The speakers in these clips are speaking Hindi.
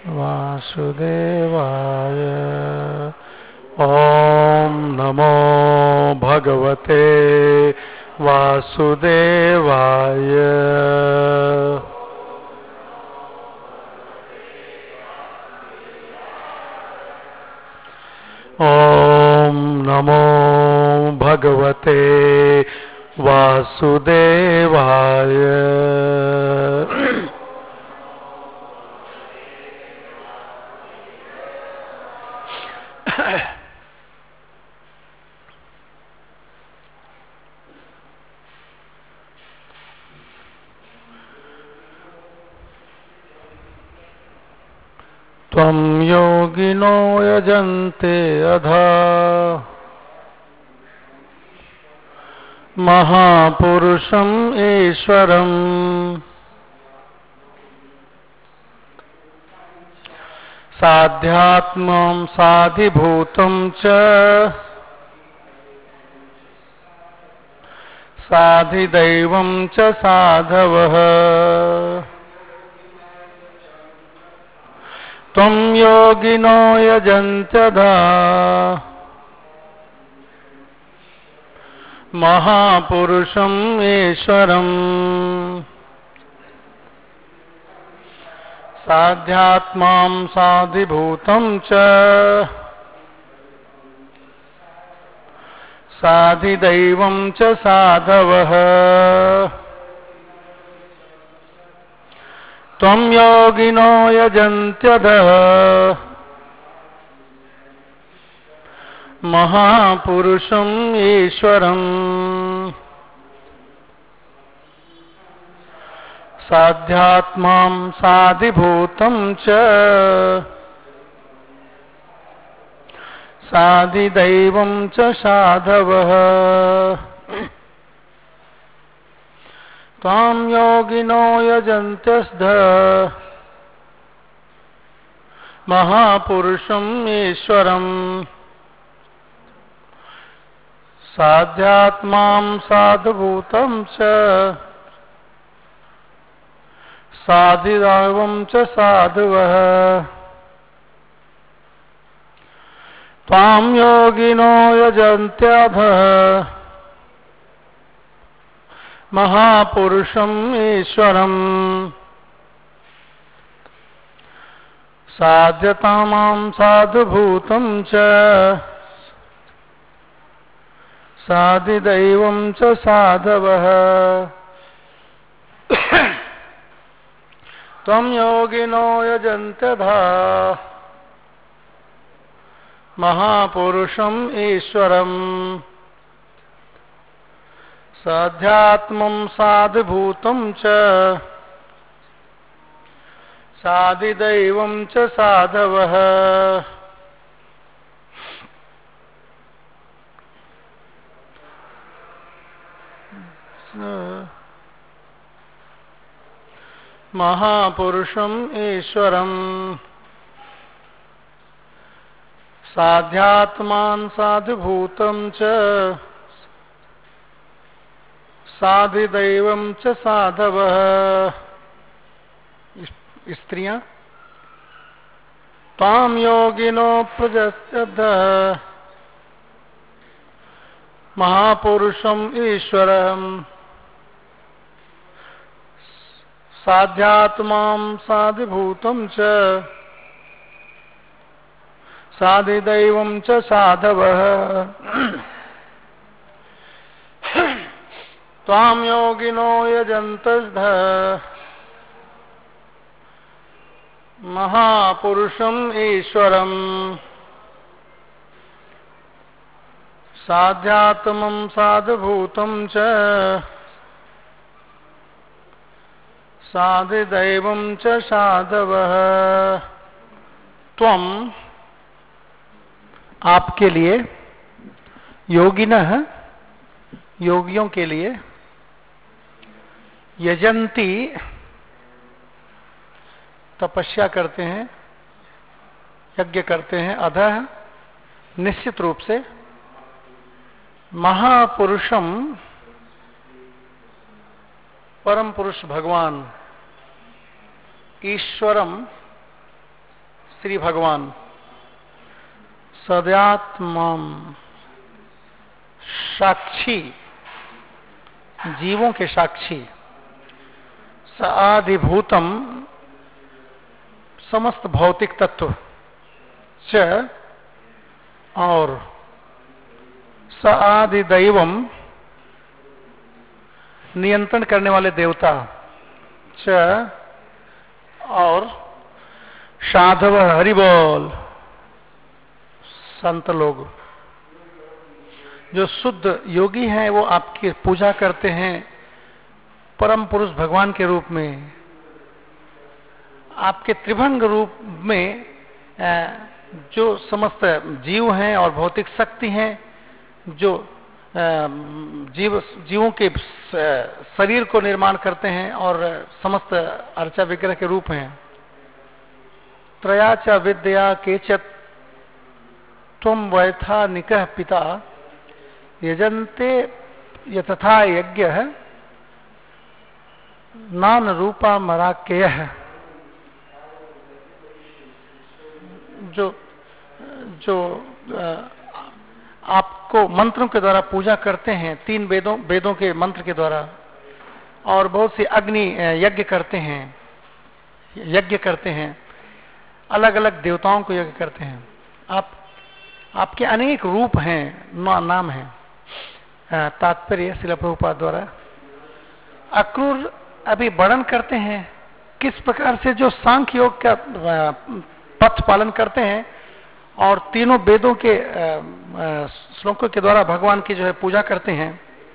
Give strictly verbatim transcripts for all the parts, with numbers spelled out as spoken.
वासुदेवाय। ओम नमो भगवते वासुदेवाय। ओम नमो भगवते वासुदेवाय। त्वं योगिनो यजन्ते अधा महापुरुषं ईश्वरम् साध्यात्मं साधिभूतं च साधिदैवं च साधवः। त्वं योगिनो यजन्त्यधा महापुरुषं ईश्वरम् साध्यात्मां साधिभूतं च साधिदैवं च साधवः। त्वं योगिनो यजन्त्यधः महापुरुषं ईश्वरम् साध्यात्मां साधिभूतं च साधिदैवं च साधवः। त्वां योगिनो यजन्त्यस्ध महापुरुषं ईश्वरम् साध्यात्मां साधुभूतं च साधिदैवं च साधवः। त्वां योगिनो यजन्त्यधः महापुरुषं ईश्वरम् साध्यतामां साधुभूतं च साधिदैवं च साधवः। त्वं योगिनो यजन्त्यधा महापुरुषं ईश्वरम् साध्यात्मं साधिभूतं च साधिदैवं च साधवः। महापुरुषं ईश्वरम् साध्यात्मां साधिभूतं च साधिदैवं च साधवः। स्त्रियां त्वां योगिनो प्रजस्यद्धः महापुरुषं ईश्वरम् साध्यात्मां साधिभूतं च साधिदैवं च साधवः। त्वां योगिनो यजन्तस्ध महापुरुषं ईश्वरम् साध्यात्मं साधुभूतं च साधिदैवं च साधवः। त्वं आपके लिए, योगिनः योगियों के लिए, यजंती तपस्या करते हैं, यज्ञ करते हैं, अधः निश्चित रूप से, महापुरुषम परम पुरुष भगवान ईश्वरम श्री भगवान सदात्मम साक्षी, जीवों के साक्षी, साधिभूतम समस्त भौतिक तत्व, च और साधिदैवम नियंत्रण करने वाले देवता, च और साधव हरिबोल संत लोग। जो शुद्ध योगी हैं वो आपकी पूजा करते हैं परम पुरुष भगवान के रूप में। आपके त्रिभंग रूप में जो समस्त जीव हैं और भौतिक शक्ति हैं, जो जीव जीवों के शरीर को निर्माण करते हैं और समस्त अर्चा विग्रह के रूप हैं। त्रया च विद्या केचत त्वं वैथा निकः पिता यजन्ते यतथा यज्ञ नान रूपा मराकेय। जो जो आपको मंत्रों के द्वारा पूजा करते हैं, तीन वेदों वेदों के मंत्र के द्वारा, और बहुत सी अग्नि यज्ञ करते हैं यज्ञ करते हैं अलग अलग देवताओं को यज्ञ करते हैं। आप आपके अनेक रूप हैं, ना, नाम हैं। तात्पर्य श्रील प्रभुपाद द्वारा अक्रूर अभी वर्णन करते हैं किस प्रकार से जो सांख्य योग का पथ पालन करते हैं और तीनों वेदों के श्लोकों के द्वारा भगवान की जो है पूजा करते हैं।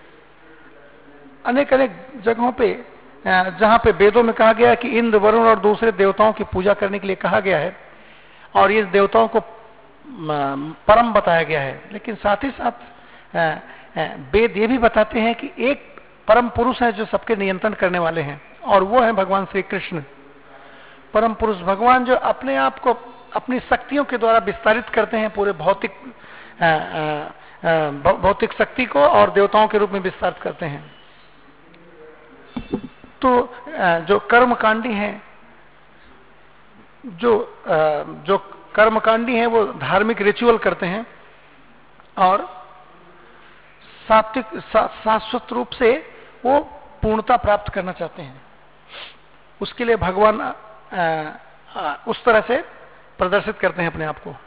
अनेक अनेक जगहों पे जहां पे वेदों में कहा गया है कि इंद्र, वरुण और दूसरे देवताओं की पूजा करने के लिए कहा गया है और ये देवताओं को परम बताया गया है, लेकिन साथ ही साथ वेद ये भी बताते हैं कि एक परम पुरुष है जो सबके नियंत्रण करने वाले हैं, और वो है भगवान श्री कृष्ण। परम पुरुष भगवान जो अपने आप को अपनी शक्तियों के द्वारा विस्तारित करते हैं, पूरे भौतिक भौतिक शक्ति को और देवताओं के रूप में विस्तारित करते हैं। तो जो कर्मकांडी हैं जो जो कर्मकांडी हैं वो धार्मिक रिचुअल करते हैं और सात्विक शाश्वत रूप से वो पूर्णता प्राप्त करना चाहते हैं। उसके लिए भगवान आ, आ, उस तरह से प्रदर्शित करते हैं अपने आप को।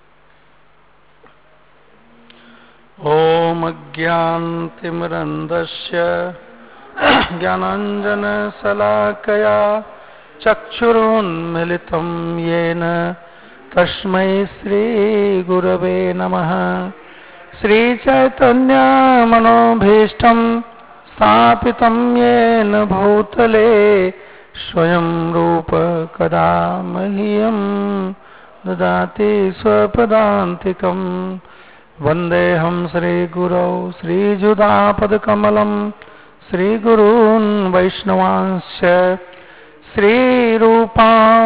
ओम अज्ञानतिमिरन्धस्य ज्ञानांजन शलाकया चक्षुरुन्मिलितं येन तस्मै श्री गुरवे नमः। श्री चैतन्य मनोभीष्टं स्थापितं येन भूतले स्वयं रूप कदा मह्यं ददाति स्वपदान्तिकं। वन्देऽहं श्रीगुरौ श्रीयुतापदकमलं श्रीगुरून् वैष्णवांश्च श्रीरूपां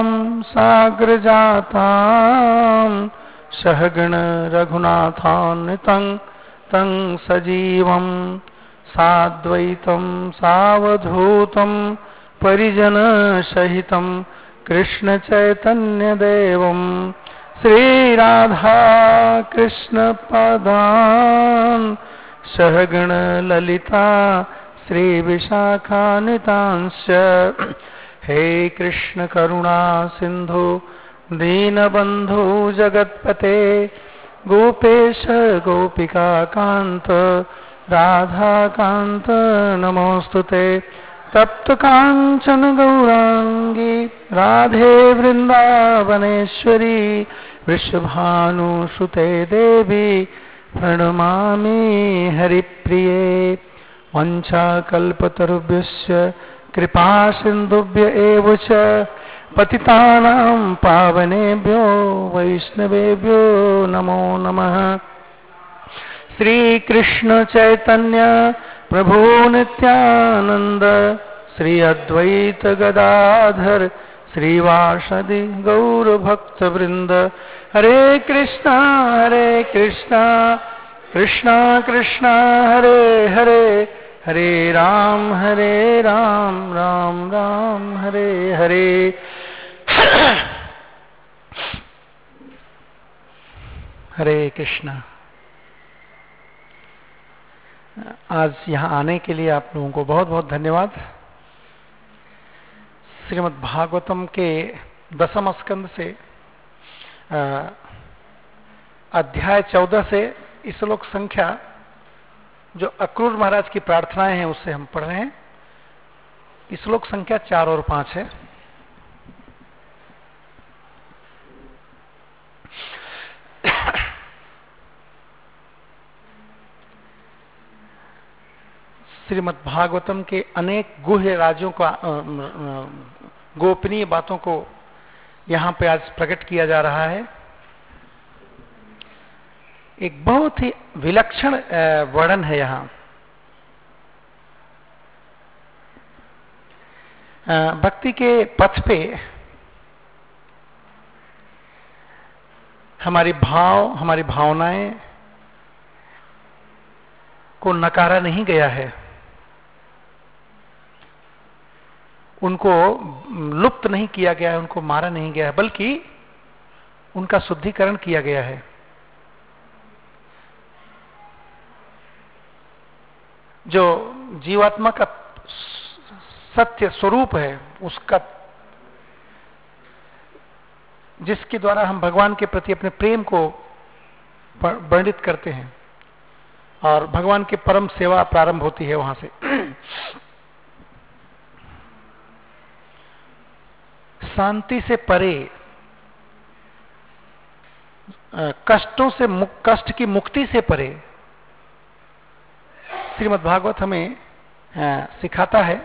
साग्रजातां सहगण रघुनाथान्वितं तं सजीवं साद्वैतं सावधूतं परिजन सहितं कृष्ण चैतन्य देवं श्रीराधा कृष्ण पदान् सहगण ललिता श्री विशाखान्वितांश्च। हे कृष्ण करुणा सिंधु दीनबंधु जगत्पते गोपेश गोपिका कांत राधा कांत नमोस्तुते। तप्त कांचन गौरांगी राधे वृंदावनेश्वरी वृषभानुसुते देवी प्रणमामि हरिप्रिये। वंशाकल्पतरुभ्यश्च कृपा सिन्धुभ्य एव च पतितानां पावनेभ्यो वैष्णवेभ्यो नमो नमः। श्री कृष्ण चैतन्य प्रभु नित्यानंद श्री अद्वैत गदाधर श्रीवासदि गौर भक्त वृंद। हरे कृष्णा हरे कृष्णा कृष्णा कृष्णा हरे हरे हरे राम हरे राम राम राम हरे हरे। हरे कृष्णा। आज यहाँ आने के लिए आप लोगों को बहुत बहुत धन्यवाद। श्रीमद् भागवतम के दसम स्कंद से अध्याय चौदह से श्लोक संख्या जो अक्रूर महाराज की प्रार्थनाएं हैं उससे हम पढ़ रहे हैं। श्लोक संख्या चार और पांच है। श्रीमद् भागवतम के अनेक गुह्य राज्यों का गोपनीय बातों को यहां पे आज प्रकट किया जा रहा है। एक बहुत ही विलक्षण वर्णन है यहां। भक्ति के पथ पे हमारी भाव हमारी भावनाएं को नकारा नहीं गया है, उनको लुप्त नहीं किया गया है, उनको मारा नहीं गया है, बल्कि उनका शुद्धिकरण किया गया है। जो जीवात्मा का सत्य स्वरूप है, उसका जिसके द्वारा हम भगवान के प्रति अपने प्रेम को वर्णित करते हैं और भगवान की परम सेवा प्रारंभ होती है वहां से। शांति से परे, कष्टों से कष्ट की मुक्ति से परे श्रीमद् भागवत हमें सिखाता है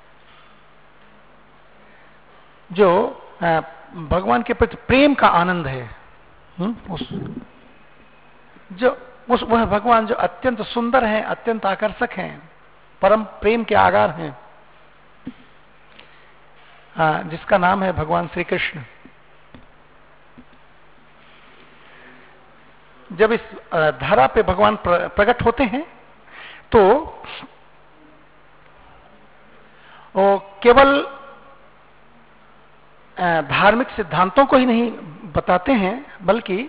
जो भगवान के प्रति प्रेम का आनंद है। उस जो उस वह भगवान जो अत्यंत सुंदर हैं, अत्यंत आकर्षक हैं, परम प्रेम के आगार हैं, जिसका नाम है भगवान श्री कृष्ण। जब इस धरा पे भगवान प्रकट होते हैं तो वो केवल धार्मिक सिद्धांतों को ही नहीं बताते हैं, बल्कि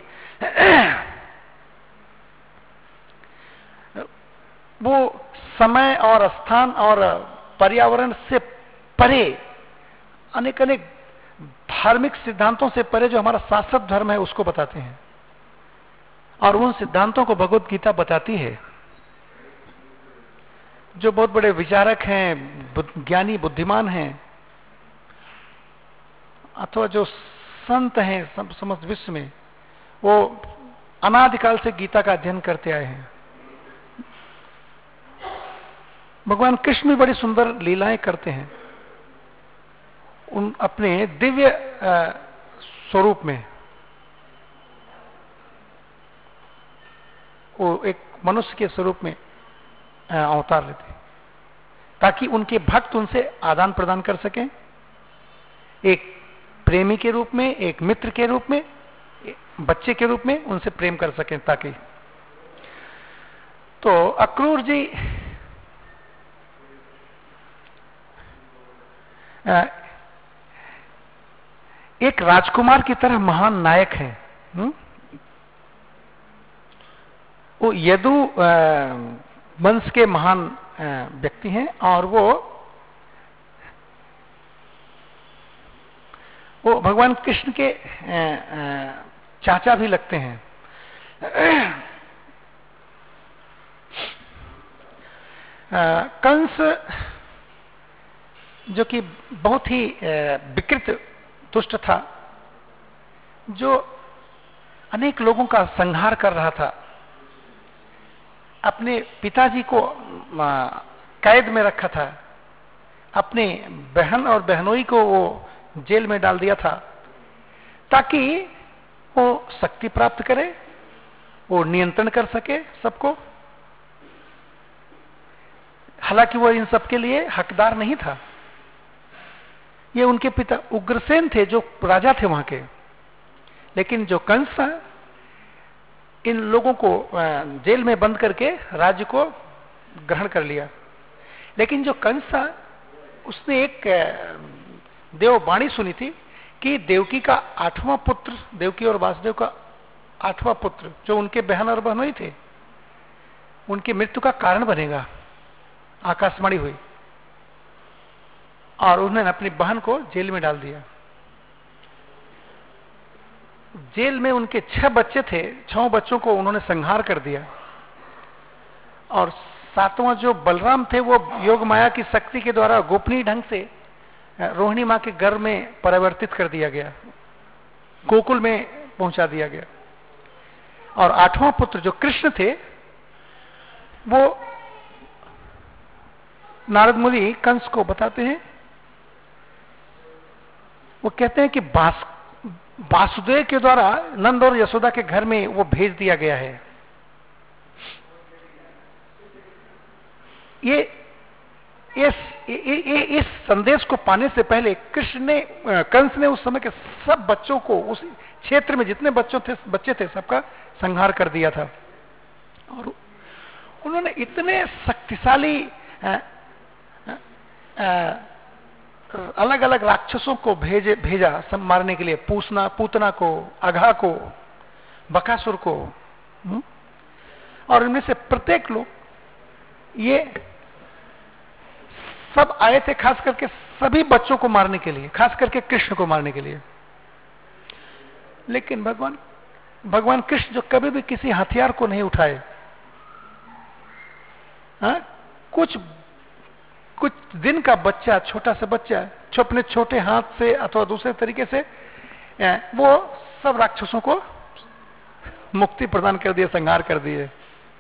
वो समय और स्थान और पर्यावरण से परे अनेक अनेक धार्मिक सिद्धांतों से परे जो हमारा शाश्वत धर्म है उसको बताते हैं, और उन सिद्धांतों को भगवत गीता बताती है। जो बहुत बड़े विचारक हैं, ज्ञानी बुद्धिमान हैं, अथवा जो संत हैं समस्त विश्व में, वो अनादिकाल से गीता का अध्ययन करते आए हैं। भगवान कृष्ण भी बड़ी सुंदर लीलाएं करते हैं उन अपने दिव्य स्वरूप में। वो एक मनुष्य के स्वरूप में अवतार लेते ताकि उनके भक्त उनसे आदान प्रदान कर सकें, एक प्रेमी के रूप में, एक मित्र के रूप में, बच्चे के रूप में उनसे प्रेम कर सकें। ताकि तो अक्रूर जी एक राजकुमार की तरह महान नायक है। हुँ? वो यदु वंश के महान व्यक्ति हैं और वो वो भगवान कृष्ण के चाचा भी लगते हैं। कंस जो कि बहुत ही विकृत दुष्ट था, जो अनेक लोगों का संहार कर रहा था, अपने पिताजी को कैद में रखा था, अपने बहन और बहनोई को वो जेल में डाल दिया था ताकि वो शक्ति प्राप्त करे, वो नियंत्रण कर सके सबको। हालांकि वो इन सब के लिए हकदार नहीं था। ये उनके पिता उग्रसेन थे जो राजा थे वहां के, लेकिन जो कंस था इन लोगों को जेल में बंद करके राज्य को ग्रहण कर लिया। लेकिन जो कंस था उसने एक देववाणी सुनी थी कि देवकी का आठवां पुत्र, देवकी और वासुदेव का आठवां पुत्र जो उनके बहन और बहनोई थे, उनकी मृत्यु का कारण बनेगा। आकाशवाणी हुई और उन्होंने अपनी बहन को जेल में डाल दिया। जेल में उनके छह बच्चे थे, छह बच्चों को उन्होंने संहार कर दिया और सातवां जो बलराम थे वो योग माया की शक्ति के द्वारा गोपनीय ढंग से रोहिणी मां के गर्भ में परिवर्तित कर दिया गया, गोकुल में पहुंचा दिया गया। और आठवां पुत्र जो कृष्ण थे वो नारद मुनि कंस को बताते हैं, वो कहते हैं कि बास वासुदेव के द्वारा नंद और यशोदा के घर में वो भेज दिया गया है। ये इस ये, इस संदेश को पाने से पहले कृष्ण ने कंस ने उस समय के सब बच्चों को, उस क्षेत्र में जितने बच्चों थे बच्चे थे सबका संहार कर दिया था। और उन्होंने इतने शक्तिशाली अलग अलग राक्षसों को भेजे भेजा सब मारने के लिए, पूसना पूतना को, अघा को, बकासुर को, हुँ? और इनमें से प्रत्येक लोग ये सब आए थे खास करके सभी बच्चों को मारने के लिए, खास करके कृष्ण को मारने के लिए। लेकिन भगवान भगवान कृष्ण जो कभी भी किसी हथियार को नहीं उठाए, हाँ? कुछ कुछ दिन का बच्चा, छोटा सा बच्चा अपने छोटे हाथ से अथवा दूसरे तरीके से वो सब राक्षसों को मुक्ति प्रदान कर दिए, संहार कर दिए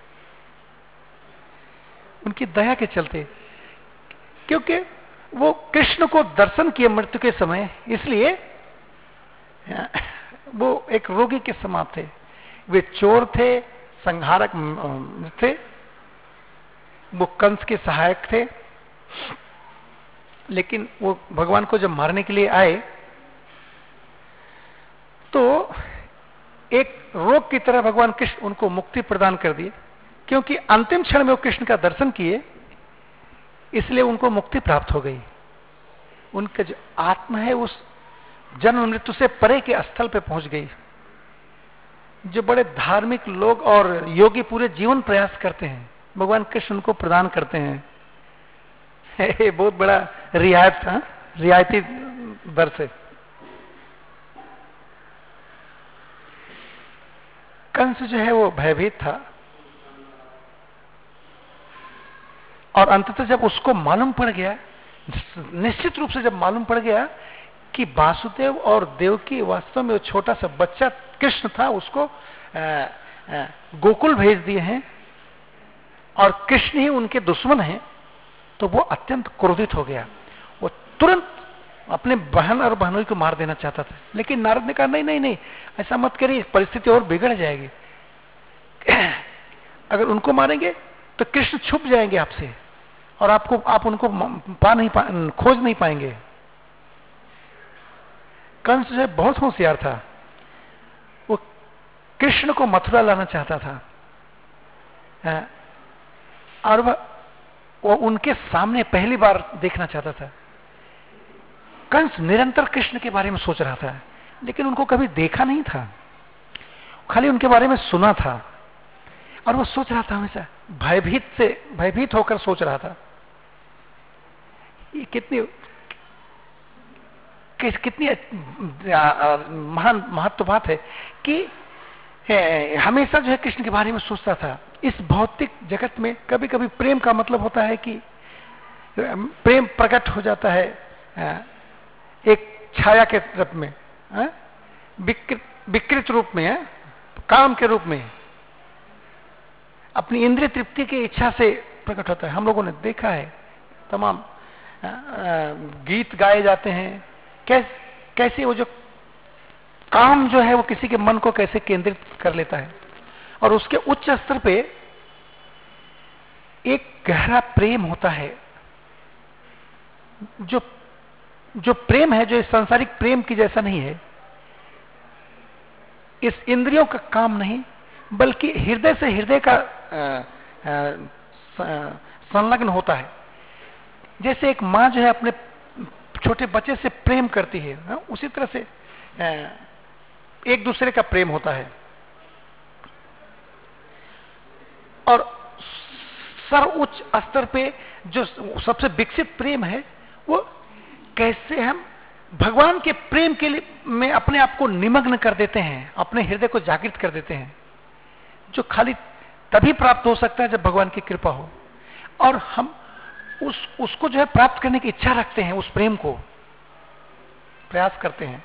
उनकी दया के चलते, क्योंकि वो कृष्ण को दर्शन किए मृत्यु के समय, इसलिए वो एक रोगी के समान थे। वे चोर थे, संहारक थे, वो कंस के सहायक थे, लेकिन वो भगवान को जब मारने के लिए आए तो एक रोग की तरह भगवान कृष्ण उनको मुक्ति प्रदान कर दिए, क्योंकि अंतिम क्षण में वो कृष्ण का दर्शन किए, इसलिए उनको मुक्ति प्राप्त हो गई। उनका जो आत्मा है उस जन्म मृत्यु से परे के स्थल पे पहुंच गई। जो बड़े धार्मिक लोग और योगी पूरे जीवन प्रयास करते हैं, भगवान कृष्ण उनको प्रदान करते हैं। ये बहुत बड़ा रियायत था, रियायती दर से। कंस जो है वो भयभीत था और अंततः जब उसको मालूम पड़ गया, निश्चित रूप से जब मालूम पड़ गया कि वासुदेव और देवकी वास्तव में वो छोटा सा बच्चा कृष्ण था, उसको आ, आ, गोकुल भेज दिए हैं और कृष्ण ही उनके दुश्मन हैं, तो वो अत्यंत क्रोधित हो गया। वो तुरंत अपने बहन और बहनोई को मार देना चाहता था, लेकिन नारद ने कहा नहीं नहीं नहीं, ऐसा मत करिए, परिस्थिति और बिगड़ जाएगी। अगर उनको मारेंगे तो कृष्ण छुप जाएंगे आपसे और आपको आप उनको पा नहीं पा, खोज नहीं पाएंगे। कंस जो है बहुत होशियार था, वो कृष्ण को मथुरा लाना चाहता था और वह वो उनके सामने पहली बार देखना चाहता था। कंस निरंतर कृष्ण के बारे में सोच रहा था, लेकिन उनको कभी देखा नहीं था, खाली उनके बारे में सुना था और वो सोच रहा था, हमेशा भयभीत से भयभीत होकर सोच रहा था। ये कितनी कि, कितनी महान महत्व बात है कि हमेशा जो है कृष्ण के बारे में सोचता था। इस भौतिक जगत में कभी कभी प्रेम का मतलब होता है कि प्रेम प्रकट हो जाता है एक छाया के रूप में, विकृत विकृत रूप में, काम के रूप में, अपनी इंद्रिय तृप्ति की इच्छा से प्रकट होता है। हम लोगों ने देखा है, तमाम गीत गाए जाते हैं, कैसे कैसे वो जो काम जो है वो किसी के मन को कैसे केंद्रित कर लेता है और उसके उच्च स्तर पे एक गहरा प्रेम होता है। जो जो प्रेम है, जो इस सांसारिक प्रेम की जैसा नहीं है, इस इंद्रियों का काम नहीं, बल्कि हृदय से हृदय का संलग्न होता है। जैसे एक माँ जो है अपने छोटे बच्चे से प्रेम करती है, उसी तरह से एक दूसरे का प्रेम होता है। और सर्वोच्च स्तर पे जो सबसे विकसित प्रेम है, वो कैसे हम भगवान के प्रेम के लिए में अपने आप को निमग्न कर देते हैं, अपने हृदय को जागृत कर देते हैं, जो खाली तभी प्राप्त हो सकता है जब भगवान की कृपा हो। और हम उस उसको जो है प्राप्त करने की इच्छा रखते हैं, उस प्रेम को प्रयास करते हैं।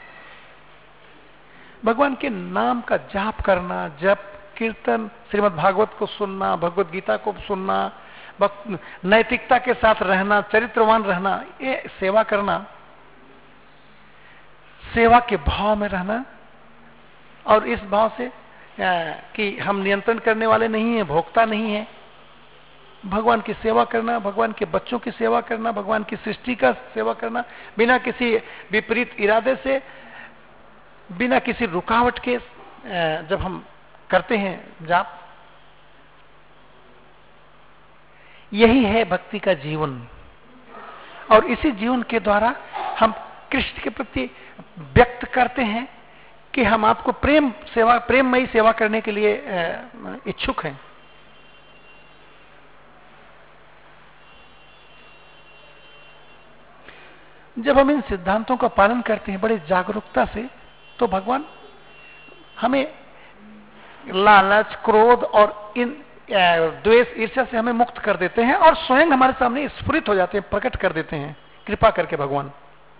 भगवान के नाम का जाप करना, जप, कीर्तन, श्रीमद् भागवत को सुनना, भगवत गीता को सुनना, नैतिकता के साथ रहना, चरित्रवान रहना, ये सेवा करना, सेवा के भाव में रहना, और इस भाव से कि हम नियंत्रण करने वाले नहीं हैं, भोक्ता नहीं है, भगवान की सेवा करना, भगवान के बच्चों की सेवा करना, भगवान की सृष्टि का सेवा करना, बिना किसी विपरीत इरादे से, बिना किसी रुकावट के जब हम करते हैं जाप, यही है भक्ति का जीवन। और इसी जीवन के द्वारा हम कृष्ण के प्रति व्यक्त करते हैं कि हम आपको प्रेम सेवा प्रेममयी सेवा करने के लिए इच्छुक हैं। जब हम इन सिद्धांतों का पालन करते हैं बड़ी जागरूकता से, तो भगवान हमें लालच, क्रोध और इन द्वेष, ईर्ष्या से हमें मुक्त कर देते हैं और स्वयं हमारे सामने स्फुरित हो जाते हैं, प्रकट कर देते हैं कृपा करके भगवान।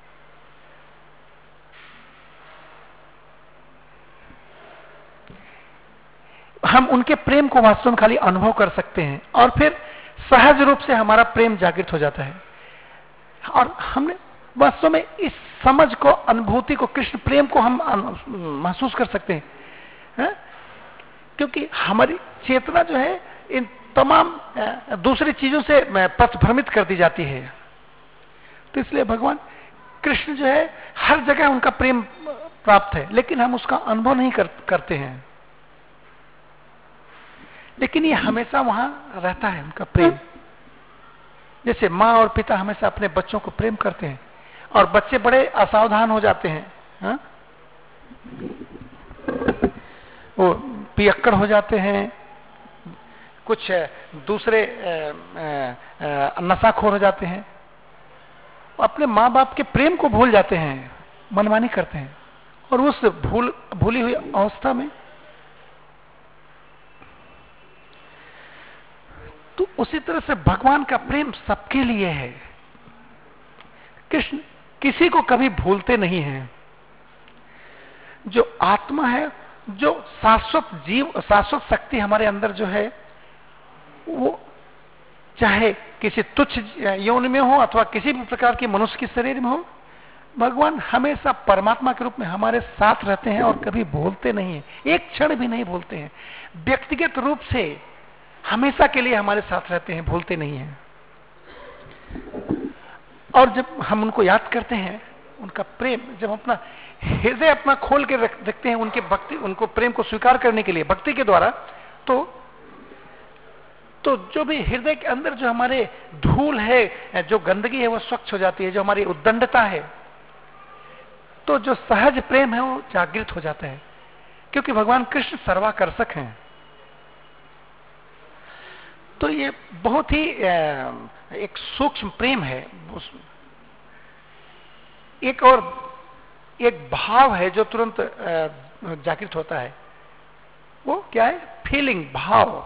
हम उनके प्रेम को वास्तव में खाली अनुभव कर सकते हैं और फिर सहज रूप से हमारा प्रेम जागृत हो जाता है। और हमने वास्तव में इस समझ को, अनुभूति को, कृष्ण प्रेम को हम महसूस कर सकते हैं, है? क्योंकि हमारी चेतना जो है इन तमाम दूसरी चीजों से पथभ्रमित कर दी जाती है। तो इसलिए भगवान कृष्ण जो है हर जगह उनका प्रेम प्राप्त है, लेकिन हम उसका अनुभव नहीं कर, करते हैं। लेकिन ये हमेशा वहां रहता है उनका प्रेम। जैसे माँ और पिता हमेशा अपने बच्चों को प्रेम करते हैं और बच्चे बड़े असावधान हो जाते हैं, हा? वो पियक्कड़ हो जाते हैं, कुछ दूसरे नशाखोर हो जाते हैं, अपने माँ बाप के प्रेम को भूल जाते हैं, मनमानी करते हैं। और उस भूल भूली हुई अवस्था में तो उसी तरह से भगवान का प्रेम सबके लिए है। कृष्ण किसी को कभी भूलते नहीं हैं। जो आत्मा है, जो शाश्वत जीव, शाश्वत शक्ति हमारे अंदर जो है, वो चाहे किसी तुच्छ यौन में हो अथवा किसी भी प्रकार के मनुष्य के शरीर में हो, भगवान हमेशा परमात्मा के रूप में हमारे साथ रहते हैं और कभी भूलते नहीं है, एक क्षण भी नहीं भूलते हैं। व्यक्तिगत रूप से हमेशा के लिए हमारे साथ रहते हैं, भूलते नहीं हैं। और जब हम उनको याद करते हैं, उनका प्रेम, जब अपना हृदय अपना खोल के रखते हैं उनके भक्ति, उनको प्रेम को स्वीकार करने के लिए भक्ति के द्वारा, तो तो जो भी हृदय के अंदर जो हमारे धूल है, जो गंदगी है, वो स्वच्छ हो जाती है। जो हमारी उद्दंडता है, तो जो सहज प्रेम है वो जागृत हो जाता है, क्योंकि भगवान कृष्ण सर्वाकर्षक हैं। तो ये बहुत ही एक सूक्ष्म प्रेम है। एक और एक भाव है जो तुरंत जागृत होता है, वो क्या है? फीलिंग, भाव।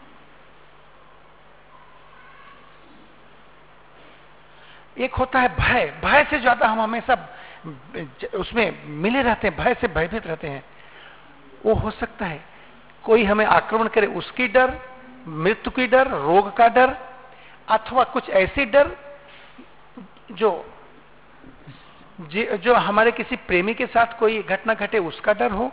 एक होता है भय। भय से ज्यादा हम हमेशा उसमें मिले रहते हैं, भय से भयभीत रहते हैं। वो हो सकता है कोई हमें आक्रमण करे, उसकी डर, मृत्यु की डर, रोग का डर, अथवा कुछ ऐसी डर जो जो हमारे किसी प्रेमी के साथ कोई घटना घटे, उसका डर हो।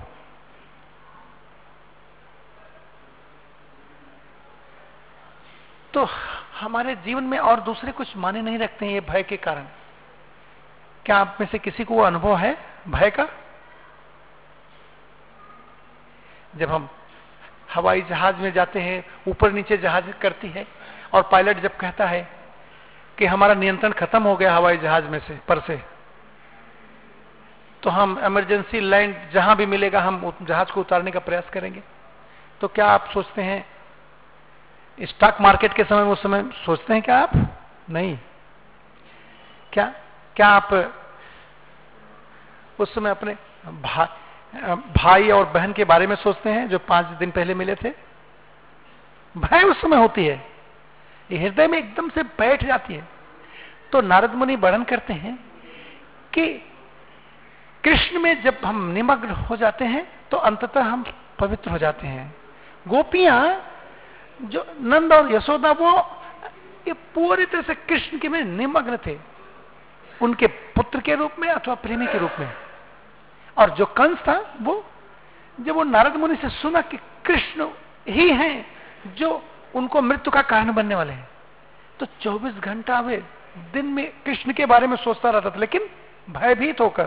तो हमारे जीवन में और दूसरे कुछ माने नहीं रखते हैं ये भय के कारण। क्या आप में से किसी को वो अनुभव है भय का? जब हम हवाई जहाज में जाते हैं, ऊपर नीचे जहाज करती है और पायलट जब कहता है कि हमारा नियंत्रण खत्म हो गया हवाई जहाज में से पर से, तो हम इमरजेंसी लैंड जहां भी मिलेगा हम जहाज को उतारने का प्रयास करेंगे। तो क्या आप सोचते हैं स्टॉक मार्केट के समय उस समय सोचते हैं क्या आप? नहीं। क्या क्या आप उस समय अपने भा, भाई और बहन के बारे में सोचते हैं जो पांच दिन पहले मिले थे? भय उस समय होती है, ये हृदय में एकदम से बैठ जाती है। तो नारद मुनि वर्णन करते हैं कि कृष्ण में जब हम निमग्न हो जाते हैं तो अंततः हम पवित्र हो जाते हैं। गोपियां जो नंद और यशोदा वो ये पूरी तरह से कृष्ण के में निमग्न थे, उनके पुत्र के रूप में अथवा प्रेमी के रूप में। और जो कंस था वो जब वो नारद मुनि से सुना कि कृष्ण ही हैं जो उनको मृत्यु का कारण बनने वाले हैं, तो चौबीस घंटा वे दिन में कृष्ण के बारे में सोचता रहता था, लेकिन भयभीत होकर।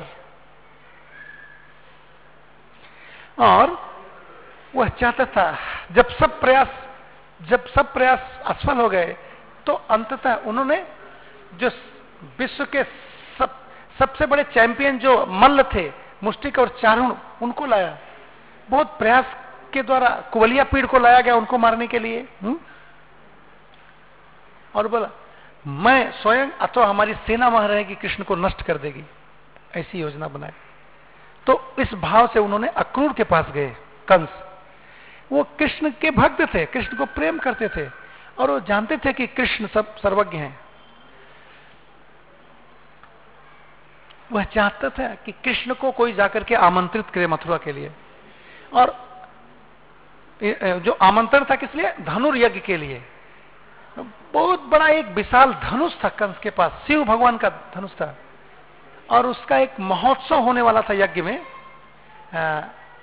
और वह चाहता था जब सब प्रयास जब सब प्रयास असफल हो गए तो अंततः उन्होंने जो विश्व के सब सबसे बड़े चैंपियन जो मल्ल थे, मुष्टिक और चारण, उनको लाया। बहुत प्रयास के द्वारा कुवलिया पीड़ को लाया गया उनको मारने के लिए। हुँ? और बोला मैं स्वयं अथवा हमारी सेना वहां रहेगी, कृष्ण को नष्ट कर देगी, ऐसी योजना बनाई। तो इस भाव से उन्होंने अक्रूर के पास गए। कंस वो कृष्ण के भक्त थे, कृष्ण को प्रेम करते थे और वो जानते थे कि कृष्ण सब सर्वज्ञ हैं। वह चाहता था कि कृष्ण को कोई जाकर के आमंत्रित करे मथुरा के लिए। और जो आमंत्रण था किस लिए? धनुर्यज्ञ के लिए। बहुत बड़ा एक विशाल धनुष था कंस के पास, शिव भगवान का धनुष था, और उसका एक महोत्सव होने वाला था यज्ञ में। आ,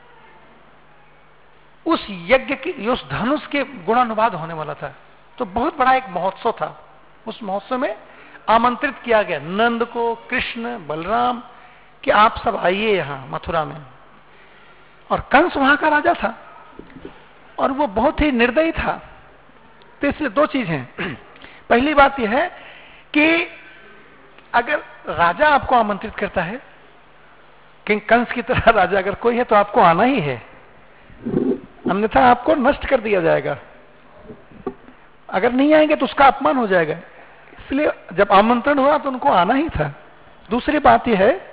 उस यज्ञ की उस धनुष के गुणानुवाद होने वाला था, तो बहुत बड़ा एक महोत्सव था। उस महोत्सव में आमंत्रित किया गया नंद को, कृष्ण, बलराम कि आप सब आइए यहां मथुरा में। और कंस वहां का राजा था और वो बहुत ही निर्दयी था। तो इसलिए दो चीज हैं। पहली बात यह है कि अगर राजा आपको आमंत्रित करता है, कि कंस की तरह राजा अगर कोई है तो आपको आना ही है, अन्यथा आपको नष्ट कर दिया जाएगा। अगर नहीं आएंगे तो उसका अपमान हो जाएगा। इसलिए जब आमंत्रण हुआ तो उनको आना ही था। दूसरी बात यह है,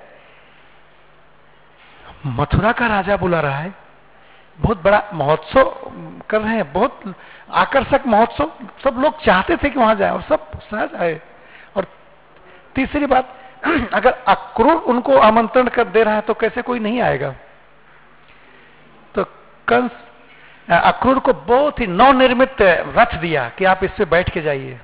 मथुरा का राजा बुला रहा है, बहुत बड़ा महोत्सव कर रहे हैं, बहुत आकर्षक महोत्सव, सब लोग चाहते थे कि वहां जाए और सब सहज आए। और तीसरी बात, अगर अक्रूर उनको आमंत्रण कर दे रहा है तो कैसे कोई नहीं आएगा। तो कंस अक्रूर को बहुत ही नवनिर्मित रथ दिया कि आप इससे बैठ के जाइए।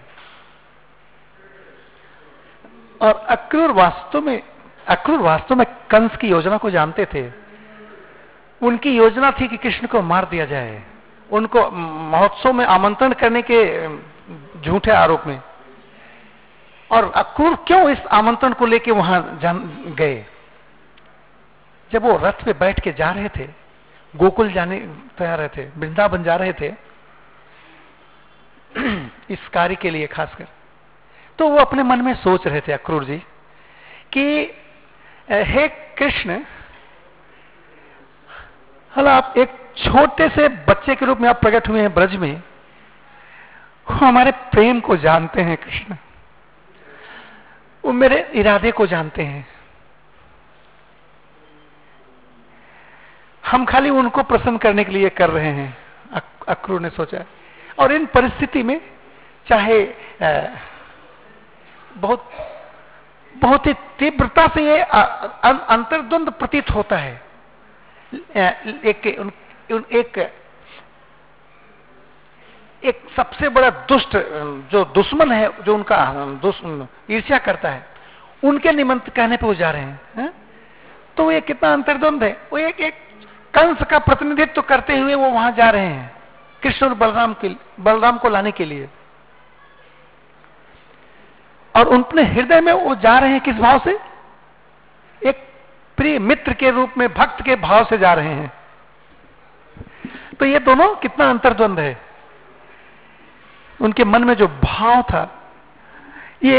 और अक्रूर वास्तव में अक्रूर वास्तव में कंस की योजना को जानते थे। उनकी योजना थी कि कृष्ण को मार दिया जाए, उनको महोत्सव में आमंत्रण करने के झूठे आरोप में। और अक्रूर क्यों इस आमंत्रण को लेके वहां गए? जब वो रथ पे बैठ के जा रहे थे, गोकुल जाने तैयार रहे थे, वृंदावन जा रहे थे इस कार्य के लिए खासकर, तो वो अपने मन में सोच रहे थे अक्रूर जी कि हे कृष्ण, हल आप एक छोटे से बच्चे के रूप में आप प्रकट हुए हैं ब्रज में, वो हमारे प्रेम को जानते हैं कृष्ण, वो मेरे इरादे को जानते हैं। हम खाली उनको प्रसन्न करने के लिए कर रहे हैं, अक्रूर ने सोचा। और इन परिस्थिति में चाहे बहुत बहुत ही तीव्रता से ये अंतर्द्वंद प्रतीत होता है। एक एक एक सबसे बड़ा दुष्ट जो दुश्मन है, जो उनका ईर्ष्या करता है, उनके निमंत्रण कहने पे वो जा रहे हैं, है? तो ये कितना अंतर्द्वंद है। वो एक एक कंस का प्रतिनिधित्व करते हुए वो वहां जा रहे हैं कृष्ण और बलराम के बलराम को लाने के लिए। और उनके हृदय में वो जा रहे हैं किस भाव से? एक प्रिय मित्र के रूप में, भक्त के भाव से जा रहे हैं। तो ये दोनों कितना अंतर्द्वंद है। उनके मन में जो भाव था, ये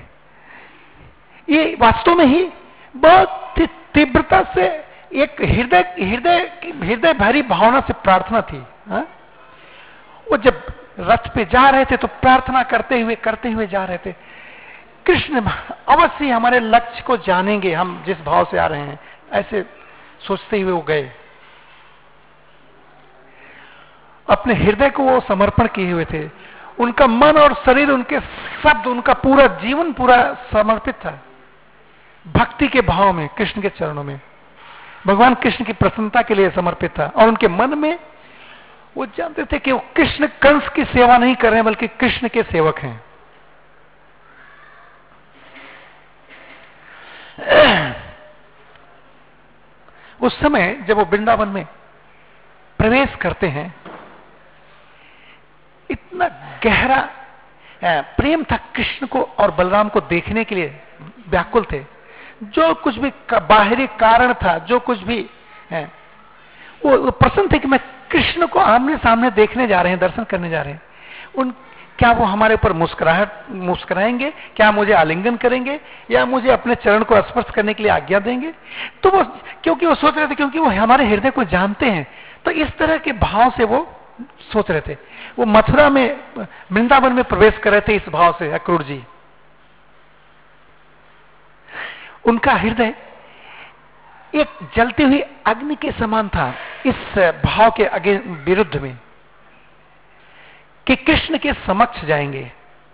ये वास्तव में ही बहुत ही तीव्रता से एक हृदय हृदय हृदय भरी भावना से प्रार्थना थी। हा? वो जब रथ पे जा रहे थे तो प्रार्थना करते हुए करते हुए जा रहे थे, कृष्ण अवश्य हमारे लक्ष्य को जानेंगे, हम जिस भाव से आ रहे हैं, ऐसे सोचते हुए वो गए। अपने हृदय को वो समर्पण किए हुए थे, उनका मन और शरीर, उनके शब्द, उनका पूरा जीवन पूरा समर्पित था भक्ति के भाव में, कृष्ण के चरणों में, भगवान कृष्ण की प्रसन्नता के लिए समर्पित था। और उनके मन में वो जानते थे कि वो कृष्ण कंस की सेवा नहीं कर रहे हैं, बल्कि कृष्ण के सेवक हैं। उस समय जब वो वृंदावन में प्रवेश करते हैं, इतना गहरा प्रेम था कृष्ण को और बलराम को देखने के लिए, व्याकुल थे। जो कुछ भी बाहरी कारण था, जो कुछ भी है, वो, वो प्रसन्न थे कि मैं कृष्ण को आमने सामने देखने जा रहे हैं, दर्शन करने जा रहे हैं। उन क्या वो हमारे ऊपर मुस्कुराहट मुस्कुराएंगे, क्या मुझे आलिंगन करेंगे, या मुझे अपने चरण को स्पर्श करने के लिए आज्ञा देंगे? तो वो, क्योंकि वो सोच रहे थे, क्योंकि वो हमारे हृदय को जानते हैं, तो इस तरह के भाव से वो सोच रहे थे। वो मथुरा में, वृंदावन में प्रवेश कर रहे थे इस भाव से अक्रूर जी। उनका हृदय एक जलती हुई अग्नि के समान था इस भाव के आगे विरुद्ध में, कि कृष्ण के समक्ष जाएंगे।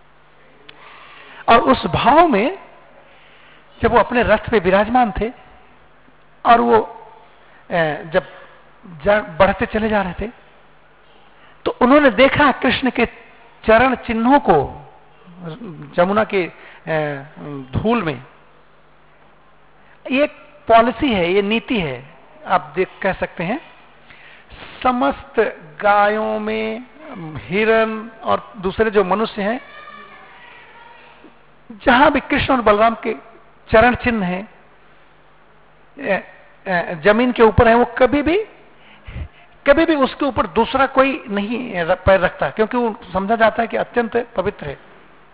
और उस भाव में जब वो अपने रथ पे विराजमान थे और वो जब बढ़ते चले जा रहे थे, तो उन्होंने देखा कृष्ण के चरण चिन्हों को जमुना के धूल में। ये एक पॉलिसी है, ये नीति है, आप देख कह सकते हैं। समस्त गायों में, हिरण और दूसरे जो मनुष्य हैं, जहां भी कृष्ण और बलराम के चरण चिन्ह हैं, जमीन के ऊपर है, वो कभी भी कभी भी उसके ऊपर दूसरा कोई नहीं पैर रखता, क्योंकि वो समझा जाता है कि अत्यंत पवित्र है।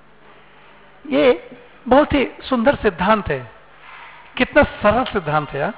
ये बहुत ही सुंदर सिद्धांत है, कितना सरल सिद्धांत है।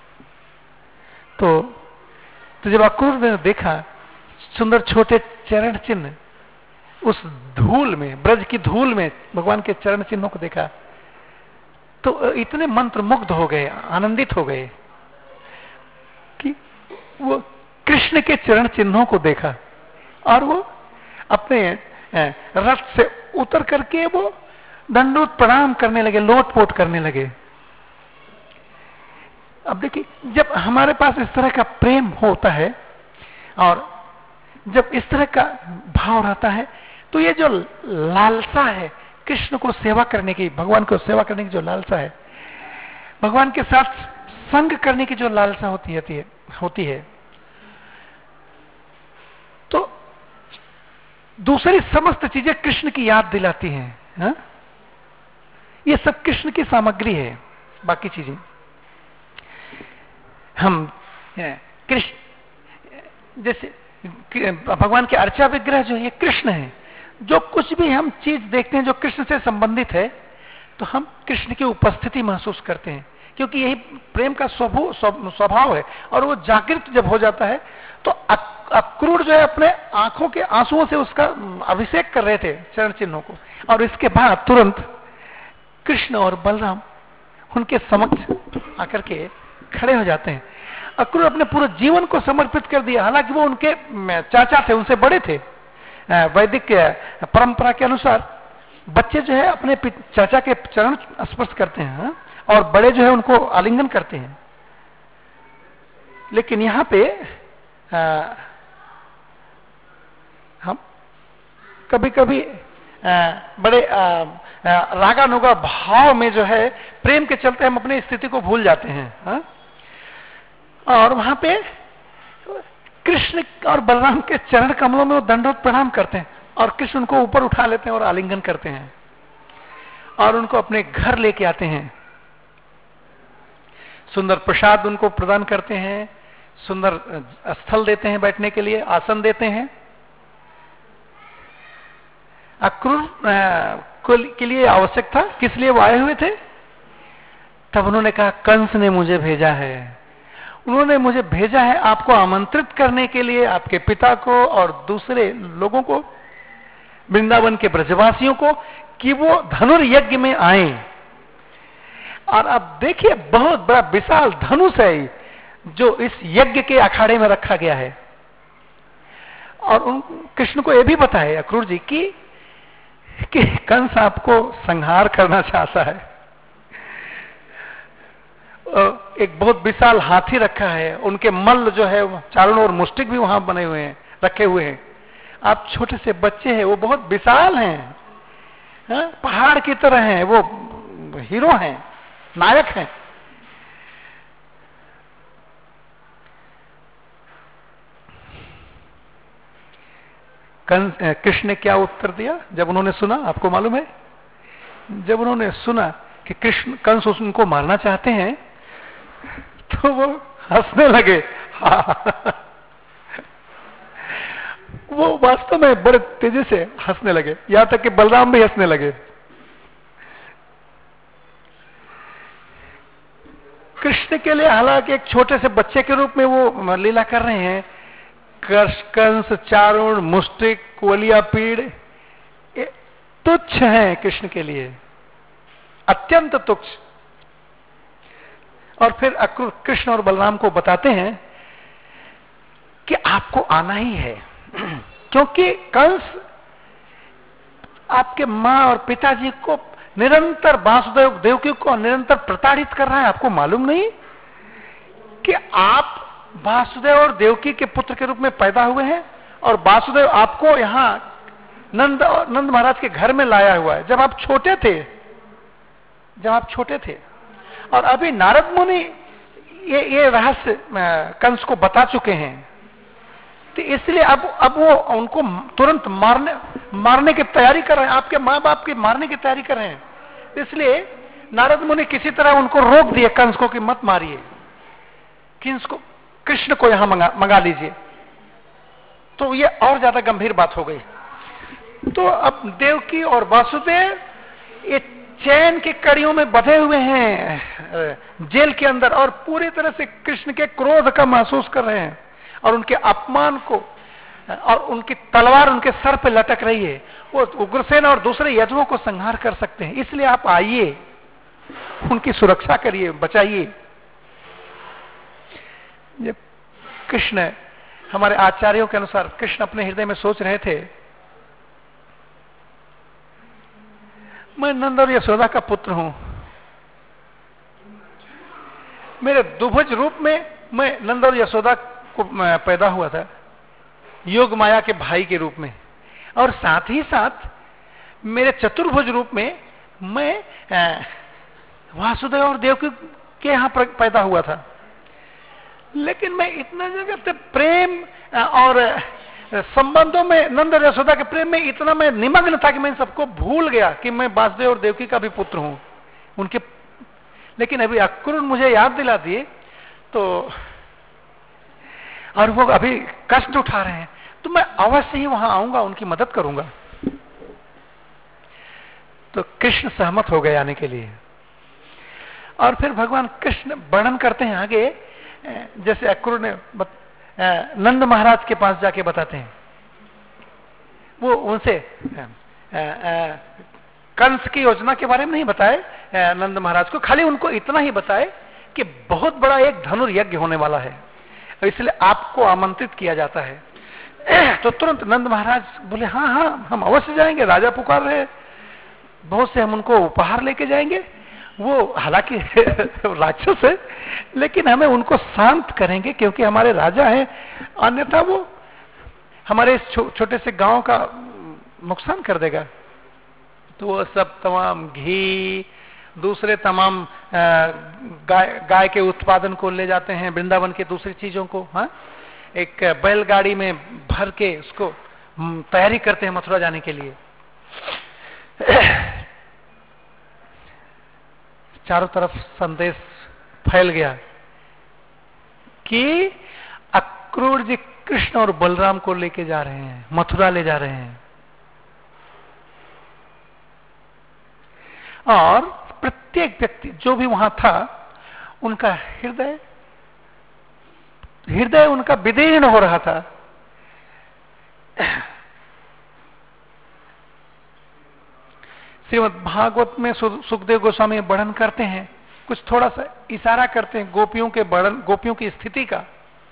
तो, तो जब अक्रूर ने देखा सुंदर छोटे चरण चिन्ह उस धूल में, ब्रज की धूल में भगवान के चरण चिन्हों को देखा, तो इतने मंत्र मुग्ध हो गए, आनंदित हो गए कि वो कृष्ण के चरण चिन्हों को देखा और वो अपने रथ से उतर करके वो दंडोत प्रणाम करने लगे, लोटपोट करने लगे। अब देखिए, जब हमारे पास इस तरह का प्रेम होता है और जब इस तरह का भाव रहता है, तो ये जो लालसा है कृष्ण को सेवा करने की, भगवान को सेवा करने की जो लालसा है, भगवान के साथ संग करने की जो लालसा होती है होती है तो दूसरी समस्त चीजें कृष्ण की याद दिलाती हैं। हा? ये सब कृष्ण की सामग्री है। बाकी चीजें हम कृष्ण, जैसे भगवान के अर्चा विग्रह जो है कृष्ण है। जो कुछ भी हम चीज देखते हैं जो कृष्ण से संबंधित है, तो हम कृष्ण की उपस्थिति महसूस करते हैं, क्योंकि यही प्रेम का स्वभाव है। और वो जागृत जब हो जाता है, तो अक्रूर जो है अपने आंखों के आंसुओं से उसका अभिषेक कर रहे थे चरण चिन्हों को, और इसके बाद तुरंत कृष्ण और बलराम उनके समक्ष आकर के खड़े हो जाते हैं। अक्रूर अपने पूरे जीवन को समर्पित कर दिया, हालांकि वो उनके चाचा थे, उनसे बड़े थे। वैदिक परंपरा के अनुसार बच्चे जो है अपने चाचा के चरण स्पर्श करते हैं और बड़े जो है उनको आलिंगन करते हैं। लेकिन यहां पे आ, हम कभी कभी आ, बड़े रागानुगा भाव में जो है प्रेम के चलते हम अपनी स्थिति को भूल जाते हैं। हा? और वहां पे कृष्ण और बलराम के चरण कमलों में वो दंडवत प्रणाम करते हैं और कृष्ण उनको ऊपर उठा लेते हैं और आलिंगन करते हैं और उनको अपने घर लेके आते हैं। सुंदर प्रसाद उनको प्रदान करते हैं, सुंदर स्थल देते हैं बैठने के लिए, आसन देते हैं। अक्रूर के लिए आवश्यक था, किस लिए वो आए हुए थे? तब उन्होंने कहा, कंस ने मुझे भेजा है, उन्होंने मुझे भेजा है आपको आमंत्रित करने के लिए, आपके पिता को और दूसरे लोगों को, वृंदावन के ब्रजवासियों को कि वो धनुर्यज्ञ में आए। और अब देखिए बहुत बड़ा विशाल धनुष है जो इस यज्ञ के अखाड़े में रखा गया है। और उन कृष्ण को यह भी पता है अक्रूर जी की कि कंस आपको संहार करना चाहता है। एक बहुत विशाल हाथी रखा है, उनके मल्ल जो है चारों ओर मुष्टिक भी वहां बने हुए हैं, रखे हुए हैं। आप छोटे से बच्चे हैं, वो बहुत विशाल हैं, हा? पहाड़ की तरह हैं, वो हीरो हैं, नायक हैं। कृष्ण ने क्या उत्तर दिया जब उन्होंने सुना, आपको मालूम है? जब उन्होंने सुना कि कृष्ण कंस उनको मारना चाहते हैं तो वो हंसने लगे। वो वास्तव में बड़े तेजी से हंसने लगे, यहां तक कि बलराम भी हंसने लगे। कृष्ण के लिए हालांकि एक छोटे से बच्चे के रूप में वो लीला कर रहे हैं। कंस, चारुण, मुष्टिक, कोलिया पीड़ तुच्छ हैं कृष्ण के लिए, अत्यंत तुच्छ। और फिर अक्रूर कृष्ण और बलराम को बताते हैं कि आपको आना ही है, क्योंकि कंस आपके मां और पिताजी को निरंतर, वासुदेव देवकी को निरंतर प्रताड़ित कर रहा है। आपको मालूम नहीं कि आप वासुदेव और देवकी के पुत्र के रूप में पैदा हुए हैं और वासुदेव आपको यहां नंद नंद महाराज के घर में लाया हुआ है जब आप छोटे थे, जब आप छोटे थे। और अभी नारद मुनि ये ये रहस्य कंस को बता चुके हैं, तो इसलिए अब अब वो उनको तुरंत मारने मारने की तैयारी कर रहे हैं, आपके माँ बाप की मारने की तैयारी कर रहे हैं। इसलिए नारद मुनि किसी तरह उनको रोक दिए कंस को कि मत मारिए, कंस को, कृष्ण को यहां मंगा मंगा लीजिए। तो ये और ज्यादा गंभीर बात हो गई। तो अब देवकी और वासुदेव ये चैन की कड़ियों में बंधे हुए हैं जेल के अंदर और पूरी तरह से कृष्ण के क्रोध का महसूस कर रहे हैं और उनके अपमान को, और उनकी तलवार उनके सर पे लटक रही है। वो उग्रसेन और दूसरे यदुओं को संहार कर सकते हैं, इसलिए आप आइए, उनकी सुरक्षा करिए, बचाइए। जब कृष्ण, हमारे आचार्यों के अनुसार कृष्ण अपने हृदय में सोच रहे थे, मैं नंद और यशोदा का पुत्र हूं, मेरे दुभुज रूप में मैं नंद और यशोदा को पैदा हुआ था, योग माया के भाई के रूप में, और साथ ही साथ मेरे चतुर्भुज रूप में मैं वासुदेव और देवकी के यहां पैदा हुआ था। लेकिन मैं इतना जगह प्रेम और संबंधों में, नंद और यशोदा के प्रेम में इतना मैं निमग्न था कि मैं सबको भूल गया कि मैं वासुदेव और देवकी का भी पुत्र हूं उनके। लेकिन अभी अक्रूर मुझे याद दिला दिए तो, और वो अभी कष्ट उठा रहे हैं, तो मैं अवश्य ही वहां आऊंगा, उनकी मदद करूंगा। तो कृष्ण सहमत हो गए आने के लिए। और फिर भगवान कृष्ण वर्णन करते हैं आगे, जैसे अक्रूर ने बत, नंद महाराज के पास जाके बताते हैं, वो उनसे कंस की योजना के बारे में नहीं बताए नंद महाराज को, खाली उनको इतना ही बताए कि बहुत बड़ा एक धनुर्यज्ञ होने वाला है, इसलिए आपको आमंत्रित किया जाता है। तो तुरंत नंद महाराज बोले हाँ हाँ हम अवश्य जाएंगे, राजा पुकार रहे, बहुत से हम उनको उपहार लेके जाएंगे। वो हालांकि राक्षस है, लेकिन हमें उनको शांत करेंगे क्योंकि हमारे राजा हैं, अन्यथा वो हमारे इस छो, छोटे से गांव का नुकसान कर देगा। तो वो सब तमाम घी, दूसरे तमाम गाय गाय के उत्पादन को ले जाते हैं, वृंदावन के दूसरी चीजों को, हाँ, एक बैलगाड़ी में भर के उसको तैयारी करते हैं मथुरा जाने के लिए। चारों तरफ संदेश फैल गया कि अक्रूर जी कृष्ण और बलराम को लेके जा रहे हैं, मथुरा ले जा रहे हैं। और प्रत्येक व्यक्ति जो भी वहां था, उनका हृदय हृदय उनका विदीर्ण हो रहा था। श्रीमद् भागवत में सुखदेव गोस्वामी वर्णन करते हैं, कुछ थोड़ा सा इशारा करते हैं गोपियों के वर्णन, गोपियों की स्थिति का,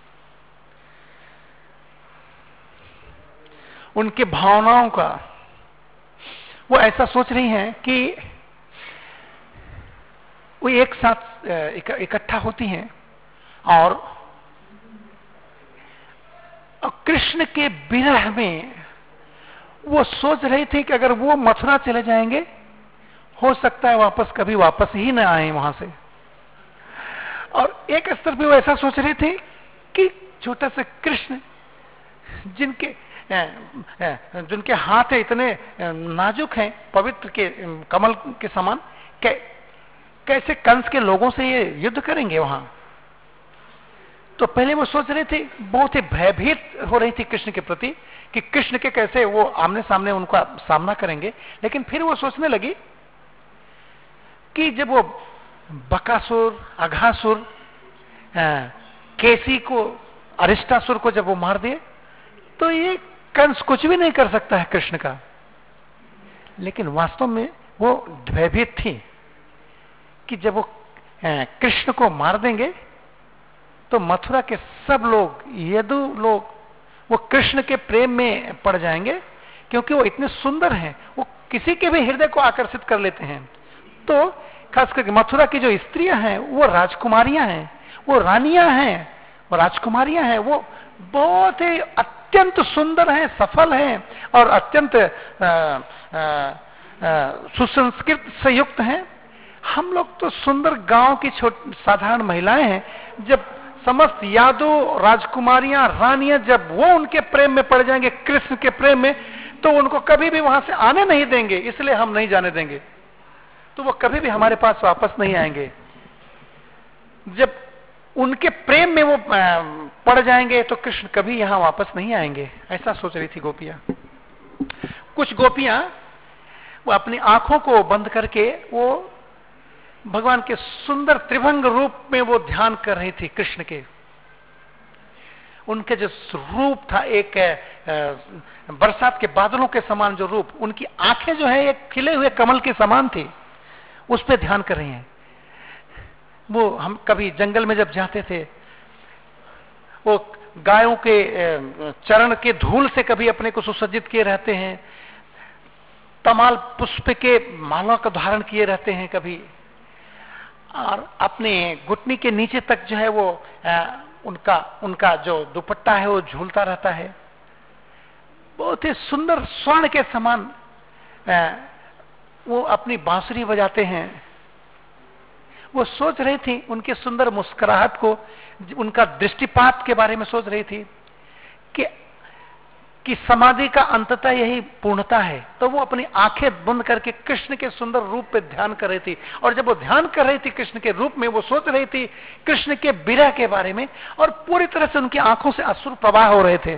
उनके भावनाओं का। वो ऐसा सोच रही हैं कि वो एक साथ इकट्ठा होती हैं और कृष्ण के विरह में वो सोच रही थी कि अगर वो मथुरा चले जाएंगे, हो सकता है वापस कभी वापस ही न आए वहां से। और एक स्तर पे वो ऐसा सोच रही थी कि छोटा सा कृष्ण, जिनके जिनके हाथ है इतने नाजुक हैं, पवित्र के कमल के समान, कै, कैसे कंस के लोगों से ये युद्ध करेंगे वहां। तो पहले वो सोच रहे थे, बहुत ही भयभीत हो रही थी कृष्ण के प्रति कि कृष्ण के कैसे वो आमने सामने उनका सामना करेंगे। लेकिन फिर वो सोचने लगी कि जब वो बकासुर, अघासुर, केसी को, अरिष्टासुर को जब वो मार दिए, तो ये कंस कुछ भी नहीं कर सकता है कृष्ण का। लेकिन वास्तव में वो भयभीत थी कि जब वो कृष्ण को मार देंगे तो मथुरा के सब लोग, यदु लोग, वो कृष्ण के प्रेम में पड़ जाएंगे, क्योंकि वो इतने सुंदर हैं, वो किसी के भी हृदय को आकर्षित कर लेते हैं। तो खास करके मथुरा की जो स्त्रियां हैं वो राजकुमारियां हैं, वो रानियां हैं, वो राजकुमारियां हैं, वो बहुत ही अत्यंत सुंदर हैं, सफल हैं और अत्यंत सुसंस्कृत से युक्त हैं। हम लोग तो सुंदर गांव की छोटी साधारण महिलाएं हैं। जब समस्त यादव राजकुमारियां, रानियां, जब वो उनके प्रेम में पड़ जाएंगे, कृष्ण के प्रेम में, तो उनको कभी भी वहां से आने नहीं देंगे, इसलिए हम नहीं जाने देंगे। तो वो कभी भी हमारे पास वापस नहीं आएंगे। जब उनके प्रेम में वो पड़ जाएंगे तो कृष्ण कभी यहां वापस नहीं आएंगे, ऐसा सोच रही थी गोपियां। कुछ गोपियां वो अपनी आंखों को बंद करके वो भगवान के सुंदर त्रिभंग रूप में वो ध्यान कर रही थी कृष्ण के। उनके जो रूप था, एक बरसात के बादलों के समान जो रूप, उनकी आंखें जो है एक खिले हुए कमल के समान थी, उस पर ध्यान कर रही हैं। वो हम कभी जंगल में जब जाते थे, वो गायों के चरण के धूल से कभी अपने को सुसज्जित किए रहते हैं, तमाल पुष्प के माला का धारण किए रहते हैं कभी, और अपने घुटनी के नीचे तक जो है वो आ, उनका उनका जो दुपट्टा है वो झूलता रहता है। बहुत ही सुंदर स्वर्ण के समान आ, वो अपनी बांसुरी बजाते हैं। वो सोच रही थी उनके सुंदर मुस्कुराहट को, उनका दृष्टिपात के बारे में सोच रही थी कि कि समाधि का अंततः यही पूर्णता है। तो वो अपनी आंखें बंद करके कृष्ण के सुंदर रूप पे ध्यान कर रही थी। और जब वो ध्यान कर रही थी कृष्ण के रूप में, वो सोच रही थी कृष्ण के विरह के बारे में, और पूरी तरह से उनकी आंखों से अश्रु प्रवाह हो रहे थे।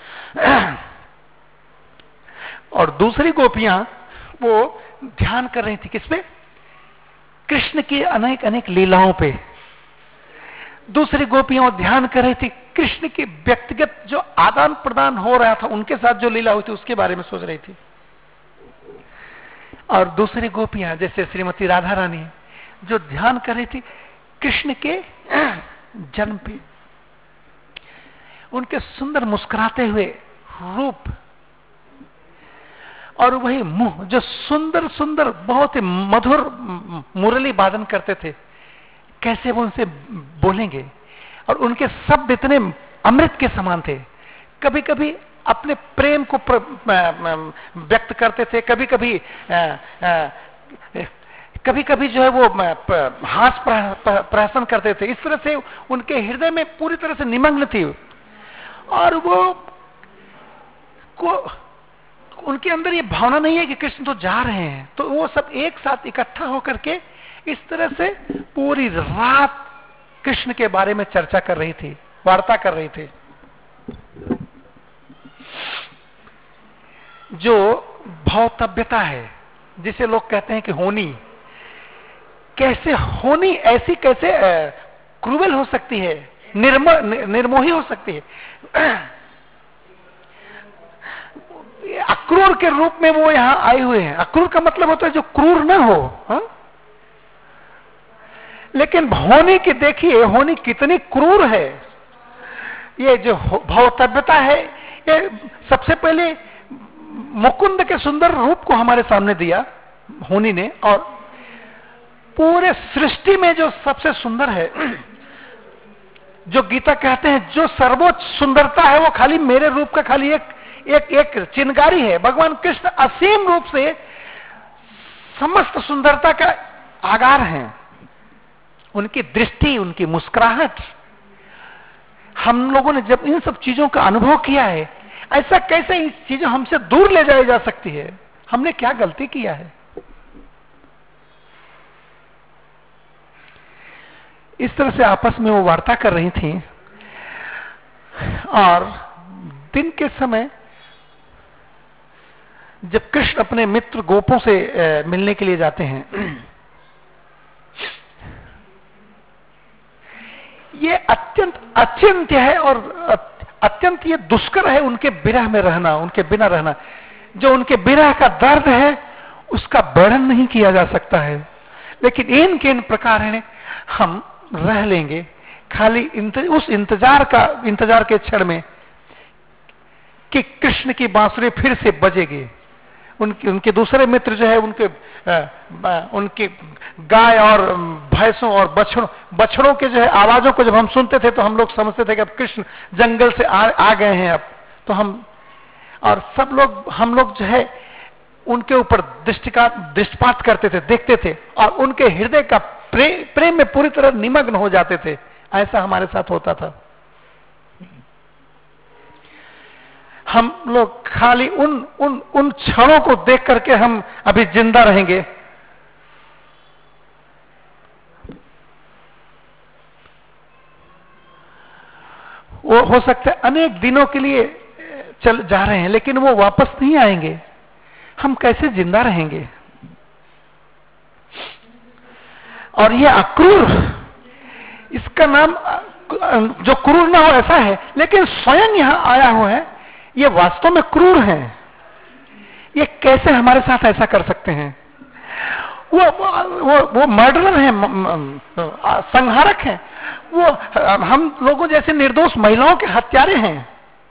और दूसरी गोपियां वो ध्यान कर रही थी किसपे? कृष्ण की अनेक अनेक लीलाओं पे। दूसरी गोपियां ध्यान कर रही थी कृष्ण के व्यक्तिगत जो आदान प्रदान हो रहा था, उनके साथ जो लीला हुई थी उसके बारे में सोच रही थी। और दूसरी गोपियां जैसे श्रीमती राधा रानी जो ध्यान कर रही थी कृष्ण के जन्म पे, उनके सुंदर मुस्कुराते हुए रूप, और वही मुंह जो सुंदर सुंदर बहुत ही मधुर मुरली वादन करते थे, कैसे वो उनसे बोलेंगे। और उनके शब्द इतने अमृत के समान थे। कभी कभी अपने प्रेम को व्यक्त करते थे, कभी कभी कभी कभी जो है वो हास प्रहसन करते थे। इस तरह से उनके हृदय में पूरी तरह से निमग्न थी। और वो को उनके अंदर ये भावना नहीं है कि कृष्ण तो जा रहे हैं, तो वो सब एक साथ इकट्ठा होकर के इस तरह से पूरी रात कृष्ण के बारे में चर्चा कर रही थी, वार्ता कर रही थी। जो भौतव्यता है, जिसे लोग कहते हैं कि होनी, कैसे होनी ऐसी कैसे क्रूवल हो सकती है, निर्म निर्मोही हो सकती है। अक्रूर के रूप में वो यहां आए हुए हैं। अक्रूर का मतलब होता है जो क्रूर न हो। हा? लेकिन होनी की देखिए, होनी कितनी क्रूर है। ये जो भवतव्यता है, ये सबसे पहले मुकुंद के सुंदर रूप को हमारे सामने दिया होनी ने, और पूरे सृष्टि में जो सबसे सुंदर है, जो गीता कहते हैं जो सर्वोच्च सुंदरता है, वो खाली मेरे रूप का खाली एक एक एक चिनगारी है। भगवान कृष्ण असीम रूप से समस्त सुंदरता का आगार हैं। उनकी दृष्टि, उनकी मुस्कुराहट, हम लोगों ने जब इन सब चीजों का अनुभव किया है, ऐसा कैसे इस चीजें हमसे दूर ले जाई जा सकती है? हमने क्या गलती किया है? इस तरह से आपस में वो वार्ता कर रही थी, और दिन के समय जब कृष्ण अपने मित्र गोपों से मिलने के लिए जाते हैं, ये अत्यंत अचिंत्य है और अत्यंत ये दुष्कर है उनके विरह में रहना, उनके बिना रहना। जो उनके विरह का दर्द है उसका वर्णन नहीं किया जा सकता है। लेकिन इन के इन प्रकार है हम रह लेंगे, खाली इंत, उस इंतजार का इंतजार के क्षण में कि कृष्ण की बांसुरी फिर से बजेगी। उनके उनके दूसरे मित्र जो है, उनके आ, आ, उनके गाय और भैंसों और बछड़ों बछड़ों के जो है आवाजों को जब हम सुनते थे तो हम लोग समझते थे कि अब कृष्ण जंगल से आ, आ गए हैं। अब तो हम और सब लोग हम लोग जो है उनके ऊपर दृष्टिपात दृष्टिपात करते थे, देखते थे, और उनके हृदय का प्रे, प्रेम में पूरी तरह निमग्न हो जाते थे। ऐसा हमारे साथ होता था। हम लोग खाली उन उन उन क्षणों को देख करके हम अभी जिंदा रहेंगे। वो हो सकता है अनेक दिनों के लिए चल जा रहे हैं, लेकिन वो वापस नहीं आएंगे। हम कैसे जिंदा रहेंगे? और ये अक्रूर, इसका नाम जो क्रूर ना हो ऐसा है, लेकिन स्वयं यहां आया हुआ है, ये वास्तव में क्रूर है। ये कैसे हमारे साथ ऐसा कर सकते हैं? वो वो वो मर्डरर हैं, संहारक हैं। वो हम लोगों जैसे निर्दोष महिलाओं के हत्यारे हैं।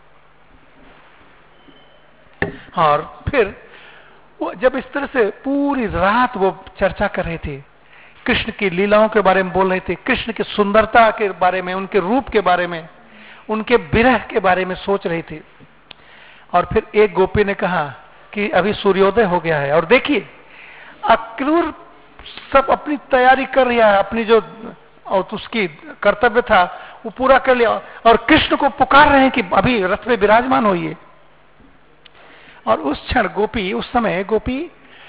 और फिर वो जब इस तरह से पूरी रात वो चर्चा कर रहे थे, कृष्ण की लीलाओं के बारे में बोल रहे थे, कृष्ण की सुंदरता के बारे में, उनके रूप के बारे में, उनके विरह के बारे में सोच रहे थे। और फिर एक गोपी ने कहा कि अभी सूर्योदय हो गया है, और देखिए अक्रूर सब अपनी तैयारी कर रहा है, अपनी जो और उसकी कर्तव्य था वो पूरा कर लिया, और कृष्ण को पुकार रहे हैं कि अभी रथ में विराजमान होइए। और उस क्षण गोपी, उस समय गोपी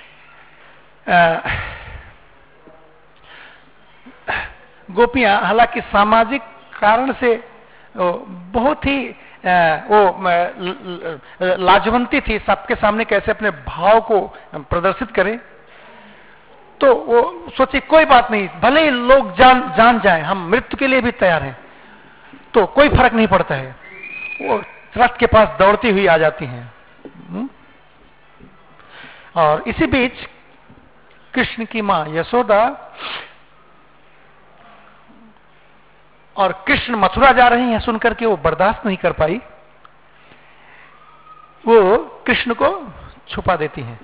गोपियां हालांकि सामाजिक कारण से बहुत ही वो लाजवंती थी, सबके सामने कैसे अपने भाव को प्रदर्शित करें। तो वो सोचे कोई बात नहीं, भले ही लोग जान जान जाएं, हम मृत्यु के लिए भी तैयार हैं, तो कोई फर्क नहीं पड़ता है। वो रथ के पास दौड़ती हुई आ जाती हैं। और इसी बीच कृष्ण की मां यशोदा और कृष्ण मथुरा जा रहे हैं सुनकर के वो बर्दाश्त नहीं कर पाई, वो कृष्ण को छुपा देती हैं।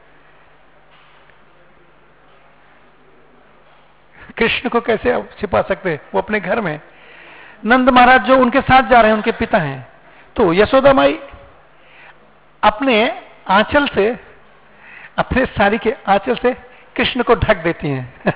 कृष्ण को कैसे छिपा सकते हैं? वो अपने घर में, नंद महाराज जो उनके साथ जा रहे हैं उनके पिता हैं, तो यशोदा माई अपने आंचल से, अपने साड़ी के आंचल से कृष्ण को ढक देती हैं।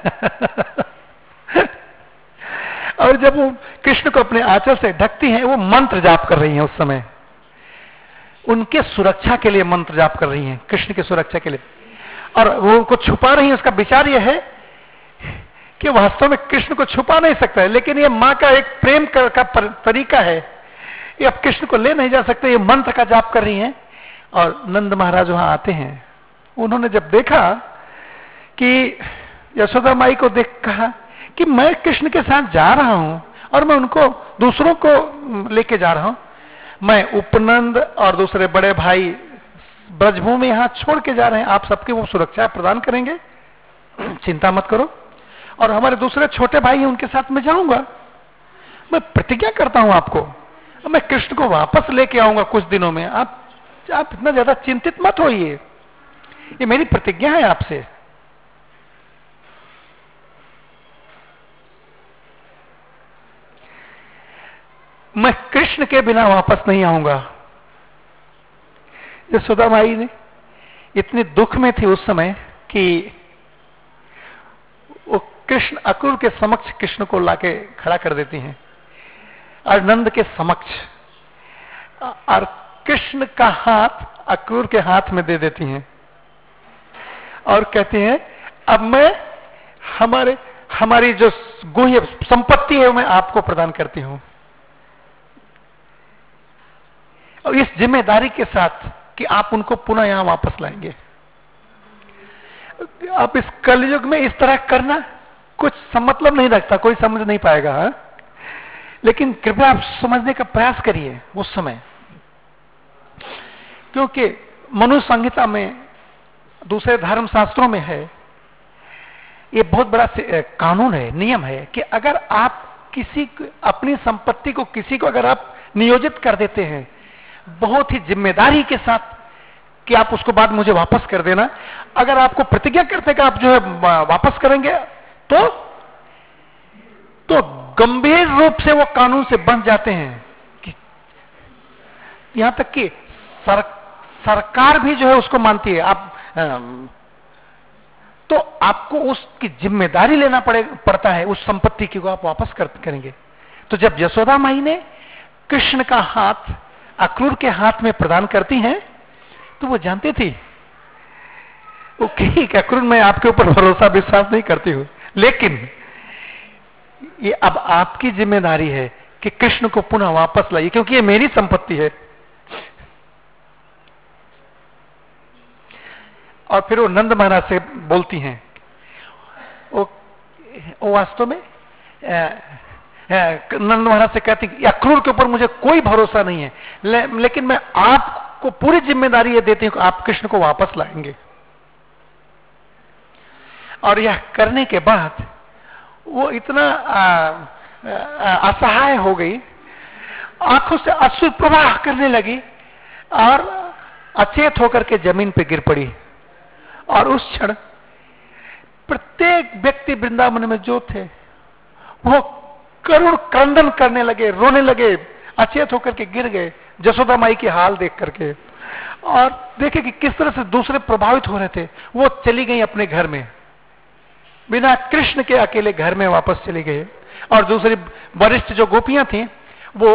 और जब वो कृष्ण को अपने आंचल से ढकती हैं, वो मंत्र जाप कर रही हैं। उस समय उनके सुरक्षा के लिए मंत्र जाप कर रही हैं, कृष्ण की सुरक्षा के लिए, और वो उनको छुपा रही हैं। उसका विचार यह है कि वास्तव में कृष्ण को छुपा नहीं सकता है, लेकिन ये मां का एक प्रेम का, का तरीका है। ये अब कृष्ण को ले नहीं जा सकते, ये मंत्र का जाप कर रही हैं। और नंद महाराज वहां आते हैं। उन्होंने जब देखा कि यशोदा माई को देख कहा कि मैं कृष्ण के साथ जा रहा हूं और मैं उनको दूसरों को लेके जा रहा हूं, मैं उपनंद और दूसरे बड़े भाई ब्रजभूमि यहां छोड़ के जा रहे हैं, आप सबके वो सुरक्षा प्रदान करेंगे, चिंता मत करो। और हमारे दूसरे छोटे भाई हैं, उनके साथ मैं जाऊंगा। मैं प्रतिज्ञा करता हूं आपको, मैं कृष्ण को वापस लेके आऊंगा कुछ दिनों में। आप आप इतना ज्यादा चिंतित मत होइए, ये मेरी प्रतिज्ञा है आपसे। मैं कृष्ण के बिना वापस नहीं आऊंगा। यशोदा माई ने इतनी दुख में थी उस समय कि वो कृष्ण अक्रूर के समक्ष कृष्ण को लाके खड़ा कर देती हैं, और नंद के समक्ष, और कृष्ण का हाथ अक्रूर के हाथ में दे देती हैं और कहती हैं अब मैं हमारे हमारी जो गुह्य संपत्ति है मैं आपको प्रदान करती हूं, और इस जिम्मेदारी के साथ कि आप उनको पुनः यहां वापस लाएंगे। आप इस कलयुग में इस तरह करना कुछ मतलब नहीं रखता, कोई समझ नहीं पाएगा। हा? लेकिन कृपया आप समझने का प्रयास करिए उस समय, क्योंकि मनु संहिता में, दूसरे धर्म शास्त्रों में है, ये बहुत बड़ा कानून है, नियम है कि अगर आप किसी अपनी संपत्ति को किसी को अगर आप नियोजित कर देते हैं बहुत ही जिम्मेदारी के साथ कि आप उसको बाद मुझे वापस कर देना, अगर आपको प्रतिज्ञा करते कि आप जो है वापस करेंगे तो तो गंभीर रूप से वो कानून से बंध जाते हैं कि यहां तक कि सर, सरकार भी जो है उसको मानती है। आप तो आपको उसकी जिम्मेदारी लेना पड़े पड़ता है, उस संपत्ति की को आप वापस कर, करेंगे। तो जब यशोदा माई ने कृष्ण का हाथ अक्रूर के हाथ में प्रदान करती हैं तो वो जानती थी वो ठीक अक्रूर, मैं आपके ऊपर भरोसा विश्वास नहीं करती हूं, लेकिन ये अब आपकी जिम्मेदारी है कि कृष्ण को पुनः वापस लाइए, क्योंकि ये मेरी संपत्ति है। और फिर वो नंद महाराज से बोलती हैं, वो, वो वास्तव में आ, नंद महाराज से कहती कि अक्रूर के ऊपर मुझे कोई भरोसा नहीं है, ले, लेकिन मैं आपको पूरी जिम्मेदारी ये देती हूं कि आप कृष्ण को वापस लाएंगे। और यह करने के बाद वो इतना असहाय हो गई, आंखों से अश्रु प्रवाह करने लगी और अचेत होकर के जमीन पे गिर पड़ी। और उस क्षण प्रत्येक व्यक्ति वृंदावन में जो थे वो करुण क्रंदन करने लगे, रोने लगे, अचेत होकर के गिर गए यशोदा माई की हाल देख करके। और देखे कि किस तरह से दूसरे प्रभावित हो रहे थे। वो चली गई अपने घर में, बिना कृष्ण के अकेले घर में वापस चली गई। और दूसरी वरिष्ठ जो गोपियां थी वो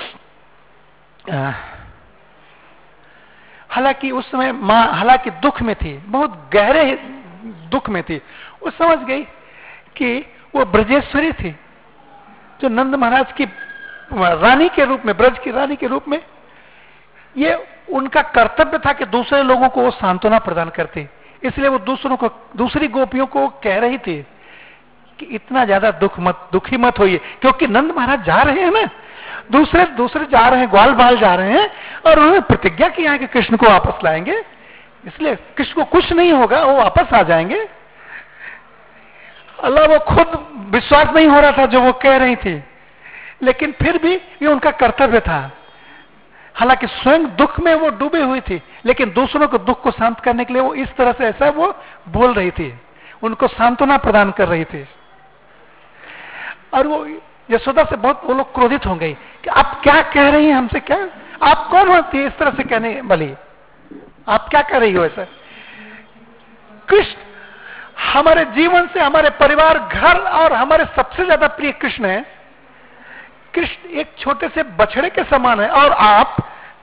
हालांकि उस समय मां हालांकि दुख में थी, बहुत गहरे दुख में थी, वो समझ गई कि वो ब्रजेश्वरी थी जो नंद महाराज की रानी के रूप में, ब्रज की रानी के रूप में, ये उनका कर्तव्य था कि दूसरे लोगों को वो सांत्वना प्रदान करती। इसलिए वो दूसरों को, दूसरी गोपियों को कह रही थी कि इतना ज्यादा दुख मत दुखी मत होइए, क्योंकि नंद महाराज जा रहे हैं ना, दूसरे दूसरे जा रहे हैं, ग्वाल बाल जा रहे हैं, और उन्होंने प्रतिज्ञा किया है कि कृष्ण को वापस लाएंगे, इसलिए कृष्ण को कुछ नहीं होगा, वो वापस आ जाएंगे। अल्लाह, वो खुद विश्वास नहीं हो रहा था जो वो कह रही थी, लेकिन फिर भी ये उनका कर्तव्य था। हालांकि स्वयं दुख में वो डूबे हुई थी, लेकिन दूसरों को दुख को शांत करने के लिए वो इस तरह से ऐसा वो बोल रही थी, उनको सांत्वना प्रदान कर रही थी। और वो यशोदा से बहुत वो लोग क्रोधित हो गई कि आप क्या कह रही हैं हमसे, क्या आप कौन होती है इस तरह से कहने वाली, आप क्या कर रही हो ऐसा। कृष्ण हमारे जीवन से, हमारे परिवार, घर और हमारे सबसे ज्यादा प्रिय कृष्ण है। कृष्ण एक छोटे से बछड़े के समान है, और आप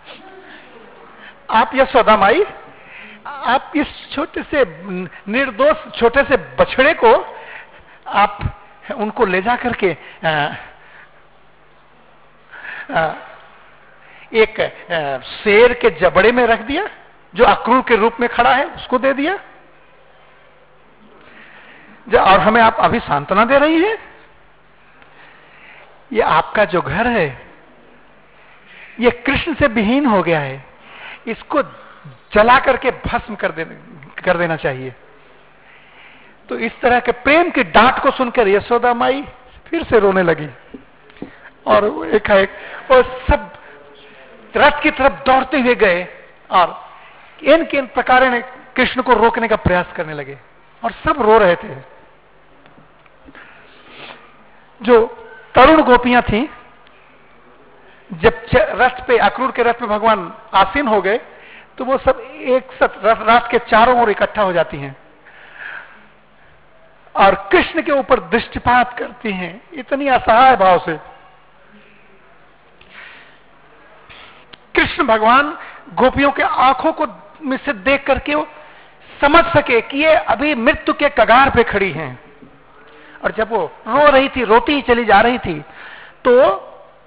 आप यशोदा माई, आप इस छोटे से निर्दोष छोटे से बछड़े को आप उनको ले जा करके आ, आ, एक आ, शेर के जबड़े में रख दिया, जो अक्रूर के रूप में खड़ा है उसको दे दिया, और हमें आप अभी सांत्वना दे रही है। ये आपका जो घर है ये कृष्ण से विहीन हो गया है, इसको जला करके भस्म कर देना कर देना चाहिए। तो इस तरह के प्रेम की डांट को सुनकर यशोदा माई फिर से रोने लगी और एकाएक और सब रथ की तरफ दौड़ते हुए गए और इन किन प्रकार ने कृष्ण को रोकने का प्रयास करने लगे और सब रो रहे थे। जो तरुण गोपियां थीं, जब रथ पे अक्रूर के रथ में भगवान आसीन हो गए तो वो सब एक साथ रथ के चारों ओर इकट्ठा हो जाती हैं और कृष्ण के ऊपर दृष्टिपात करती हैं इतनी असहाय भाव से। कृष्ण भगवान गोपियों के आंखों को में से देख करके वो समझ सके कि ये अभी मृत्यु के कगार पे खड़ी हैं। और जब वो रो रही थी, रोती ही चली जा रही थी, तो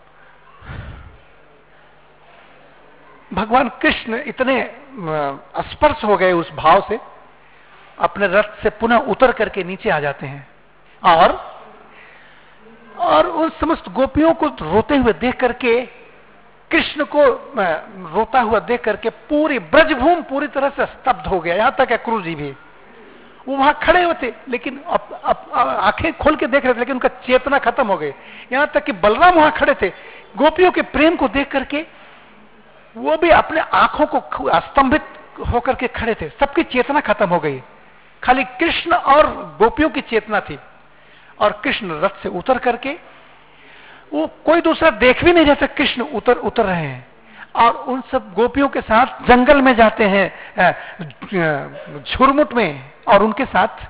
भगवान कृष्ण इतने स्पर्श हो गए उस भाव से, अपने रथ से पुनः उतर करके नीचे आ जाते हैं और और उन समस्त गोपियों को रोते हुए देख करके, कृष्ण को रोता हुआ देख करके पूरी ब्रजभूमि पूरी तरह से स्तब्ध हो गया। यहां तक अक्रूर जी भी वो वहां खड़े हुए थे लेकिन आंखें खोल के देख रहे थे लेकिन उनका चेतना खत्म हो गई। यहां तक कि बलराम वहां खड़े थे, गोपियों के प्रेम को देख करके वो भी अपने आंखों को स्तंभित होकर के खड़े थे। सबकी चेतना खत्म हो गई, खाली कृष्ण और गोपियों की चेतना थी। और कृष्ण रथ से उतर करके, वो कोई दूसरा देख भी नहीं रहा था, कृष्ण उतर उतर रहे हैं और उन सब गोपियों के साथ जंगल में जाते हैं, झुरमुट में, और उनके साथ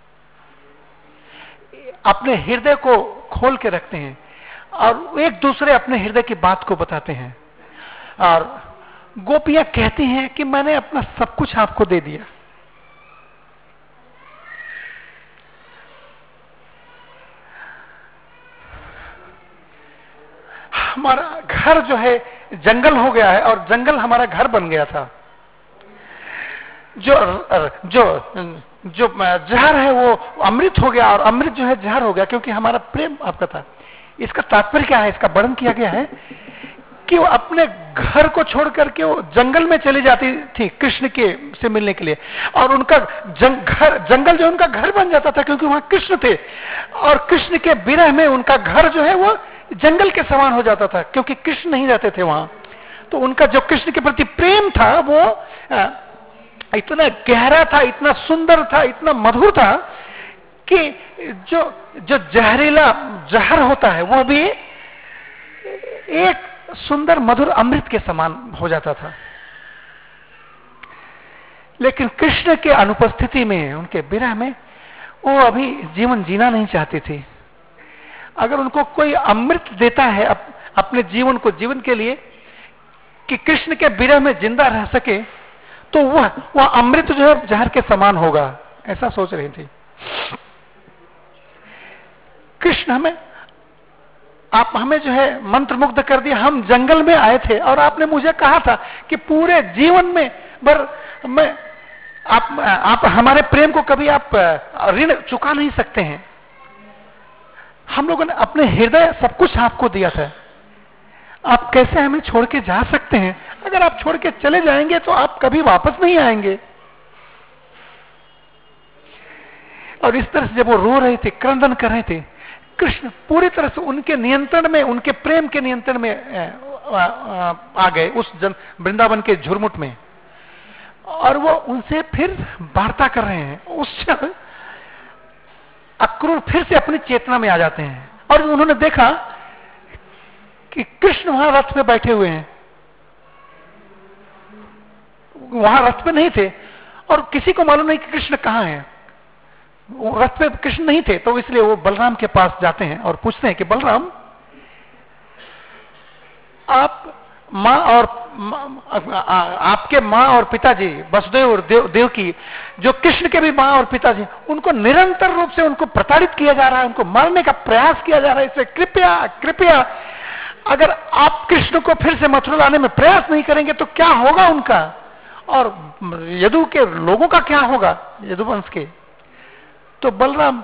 अपने हृदय को खोल के रखते हैं और एक दूसरे अपने हृदय की बात को बताते हैं। और गोपियां कहती हैं कि मैंने अपना सब कुछ आपको दे दिया। हमारा घर जो है जंगल हो गया है और जंगल हमारा घर बन गया था। जो जो जो जहर है वो अमृत हो गया और अमृत जो है जहर हो गया, क्योंकि हमारा प्रेम आपका था। इसका तात्पर्य क्या है? इसका वर्णन किया गया है कि वो अपने घर को छोड़ करके वो जंगल में चली जाती थी कृष्ण के से मिलने के लिए, और उनका जंग, घर जंगल जो उनका घर बन जाता था क्योंकि वहां कृष्ण थे, और कृष्ण के विरह में उनका घर जो है वो जंगल के समान हो जाता था क्योंकि कृष्ण नहीं रहते थे वहां। तो उनका जो कृष्ण के प्रति प्रेम था वो इतना गहरा था, इतना सुंदर था, इतना मधुर था कि जो जो जहरीला जहर होता है वो भी एक सुंदर मधुर अमृत के समान हो जाता था। लेकिन कृष्ण के अनुपस्थिति में, उनके विरह में, वो अभी जीवन जीना नहीं चाहती थी। अगर उनको कोई अमृत देता है अप, अपने जीवन को जीवन के लिए कि कृष्ण के विरह में जिंदा रह सके, तो वह वह अमृत जो है जहर के समान होगा, ऐसा सोच रही थी। कृष्ण हमें आप हमें जो है मंत्रमुग्ध कर दिया। हम जंगल में आए थे और आपने मुझे कहा था कि पूरे जीवन में बर मैं आप आप हमारे प्रेम को कभी आप ऋण चुका नहीं सकते हैं। हम लोगों ने अपने हृदय सब कुछ आपको दिया था, आप कैसे हमें छोड़ के जा सकते हैं? अगर आप छोड़ के चले जाएंगे तो आप कभी वापस नहीं आएंगे। और इस तरह से जब वो रो रहे थे, क्रंदन कर रहे थे, कृष्ण पूरी तरह से उनके नियंत्रण में, उनके प्रेम के नियंत्रण में आ गए उस वृंदावन के झुरमुट में, और वो उनसे फिर वार्ता कर रहे हैं। उस क्षण अक्रूर फिर से अपनी चेतना में आ जाते हैं और उन्होंने देखा कि कृष्ण वहां रथ पे बैठे हुए हैं। वहां रथ पे नहीं थे और किसी को मालूम नहीं कि कृष्ण कहां हैं। रथ पे कृष्ण नहीं थे, तो इसलिए वो बलराम के पास जाते हैं और पूछते हैं कि बलराम, आप माँ और आपके माँ और पिताजी वसुदेव और देव, देव की, जो कृष्ण के भी माँ और पिताजी, उनको निरंतर रूप से उनको प्रताड़ित किया जा रहा है, उनको मारने का प्रयास किया जा रहा है। इसलिए कृपया कृपया अगर आप कृष्ण को फिर से मथुरा लाने में प्रयास नहीं करेंगे तो क्या होगा उनका, और यदु के लोगों का क्या होगा, यदुवंश के। तो बलराम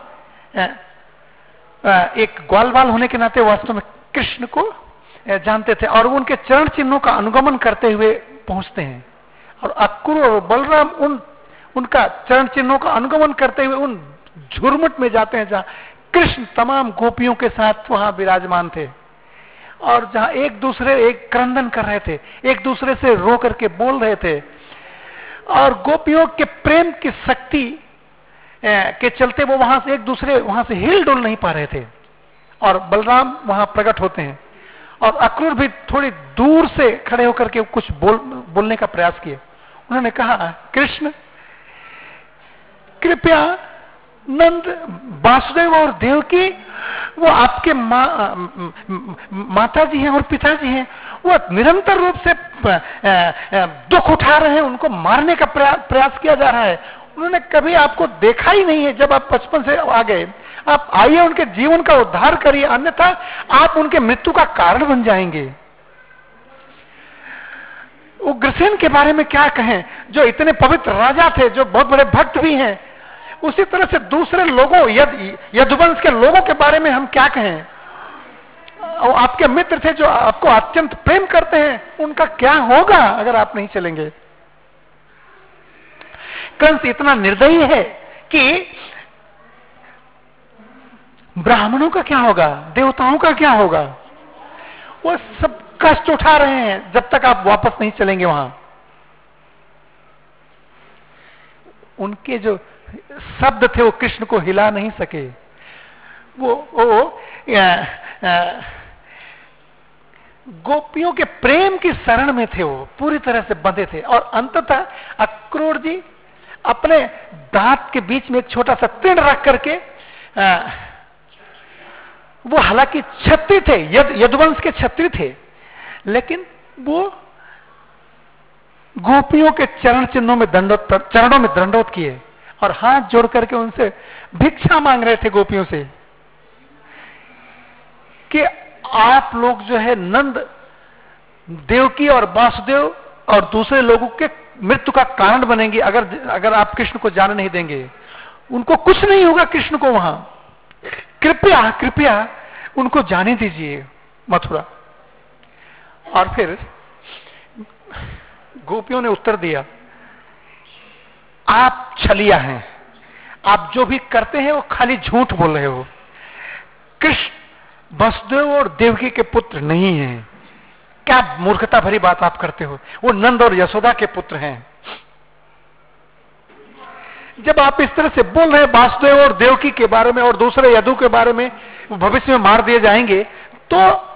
एक ग्वालवाल होने के नाते वास्तव में कृष्ण को जानते थे और वो उनके चरण चिन्हों का अनुगमन करते हुए पहुंचते हैं और अक्रूर और बलराम उन उनका चरण चिन्हों का अनुगमन करते हुए उन झुरमुट में जाते हैं जहां कृष्ण तमाम गोपियों के साथ वहां विराजमान थे, और जहां एक दूसरे एक क्रंदन कर रहे थे, एक दूसरे से रो करके बोल रहे थे, और गोपियों के प्रेम की शक्ति के चलते वो वहां से एक दूसरे वहां से हिल डुल नहीं पा रहे थे। और बलराम वहां प्रकट होते हैं और अक्रूर भी थोड़ी दूर से खड़े होकर के कुछ बोल बोलने का प्रयास किए। उन्होंने कहा, कृष्ण कृपया नंद वासुदेव और देवकी वो आपके मा, माता जी हैं और पिताजी हैं, वो निरंतर रूप से दुख उठा रहे हैं, उनको मारने का प्रयास किया जा रहा है। उन्होंने कभी आपको देखा ही नहीं है। जब आप बचपन से आ गए, आप आइए उनके जीवन का उद्धार करिए, अन्यथा आप उनके मृत्यु का कारण बन जाएंगे। उग्रसेन के बारे में क्या कहें, जो इतने पवित्र राजा थे, जो बहुत बड़े भक्त भी हैं। उसी तरह से दूसरे लोगों, यद यदुवंश के लोगों के बारे में हम क्या कहें। और आपके मित्र थे जो आपको अत्यंत प्रेम करते हैं, उनका क्या होगा अगर आप नहीं चलेंगे। कंस इतना निर्दयी है कि ब्राह्मणों का क्या होगा, देवताओं का क्या होगा, वो सब कष्ट उठा रहे हैं जब तक आप वापस नहीं चलेंगे वहां। उनके जो शब्द थे वो कृष्ण को हिला नहीं सके। वो, वो आ, आ, गोपियों के प्रेम की शरण में थे, वो पूरी तरह से बंधे थे। और अंततः अक्रूर जी अपने दांत के बीच में एक छोटा सा तीर रख करके, आ, वो हालांकि क्षत्रिय थे, यद यदुवंश के क्षत्रिय थे, लेकिन वो गोपियों के चरण चिन्हों में दंडोत चरणों में दंडोत किए और हाथ जोड़ करके उनसे भिक्षा मांग रहे थे गोपियों से कि आप लोग जो है नंद, देवकी और वासुदेव और दूसरे लोगों के मृत्यु का कारण बनेंगे अगर अगर आप कृष्ण को जाने नहीं देंगे। उनको कुछ नहीं होगा कृष्ण को वहां, कृपया कृपया उनको जाने दीजिए मथुरा। और फिर गोपियों ने उत्तर दिया, आप छलिया हैं, आप जो भी करते हैं वो खाली झूठ बोल रहे हो। कृष्ण वसुदेव और देवकी के पुत्र नहीं हैं। क्या मूर्खता भरी बात आप करते हो, वो नंद और यशोदा के पुत्र हैं। जब आप इस तरह से बोल रहे हैं वासुदेव और देवकी के बारे में और दूसरे यदु के बारे में, भविष्य में मार दिए जाएंगे, तो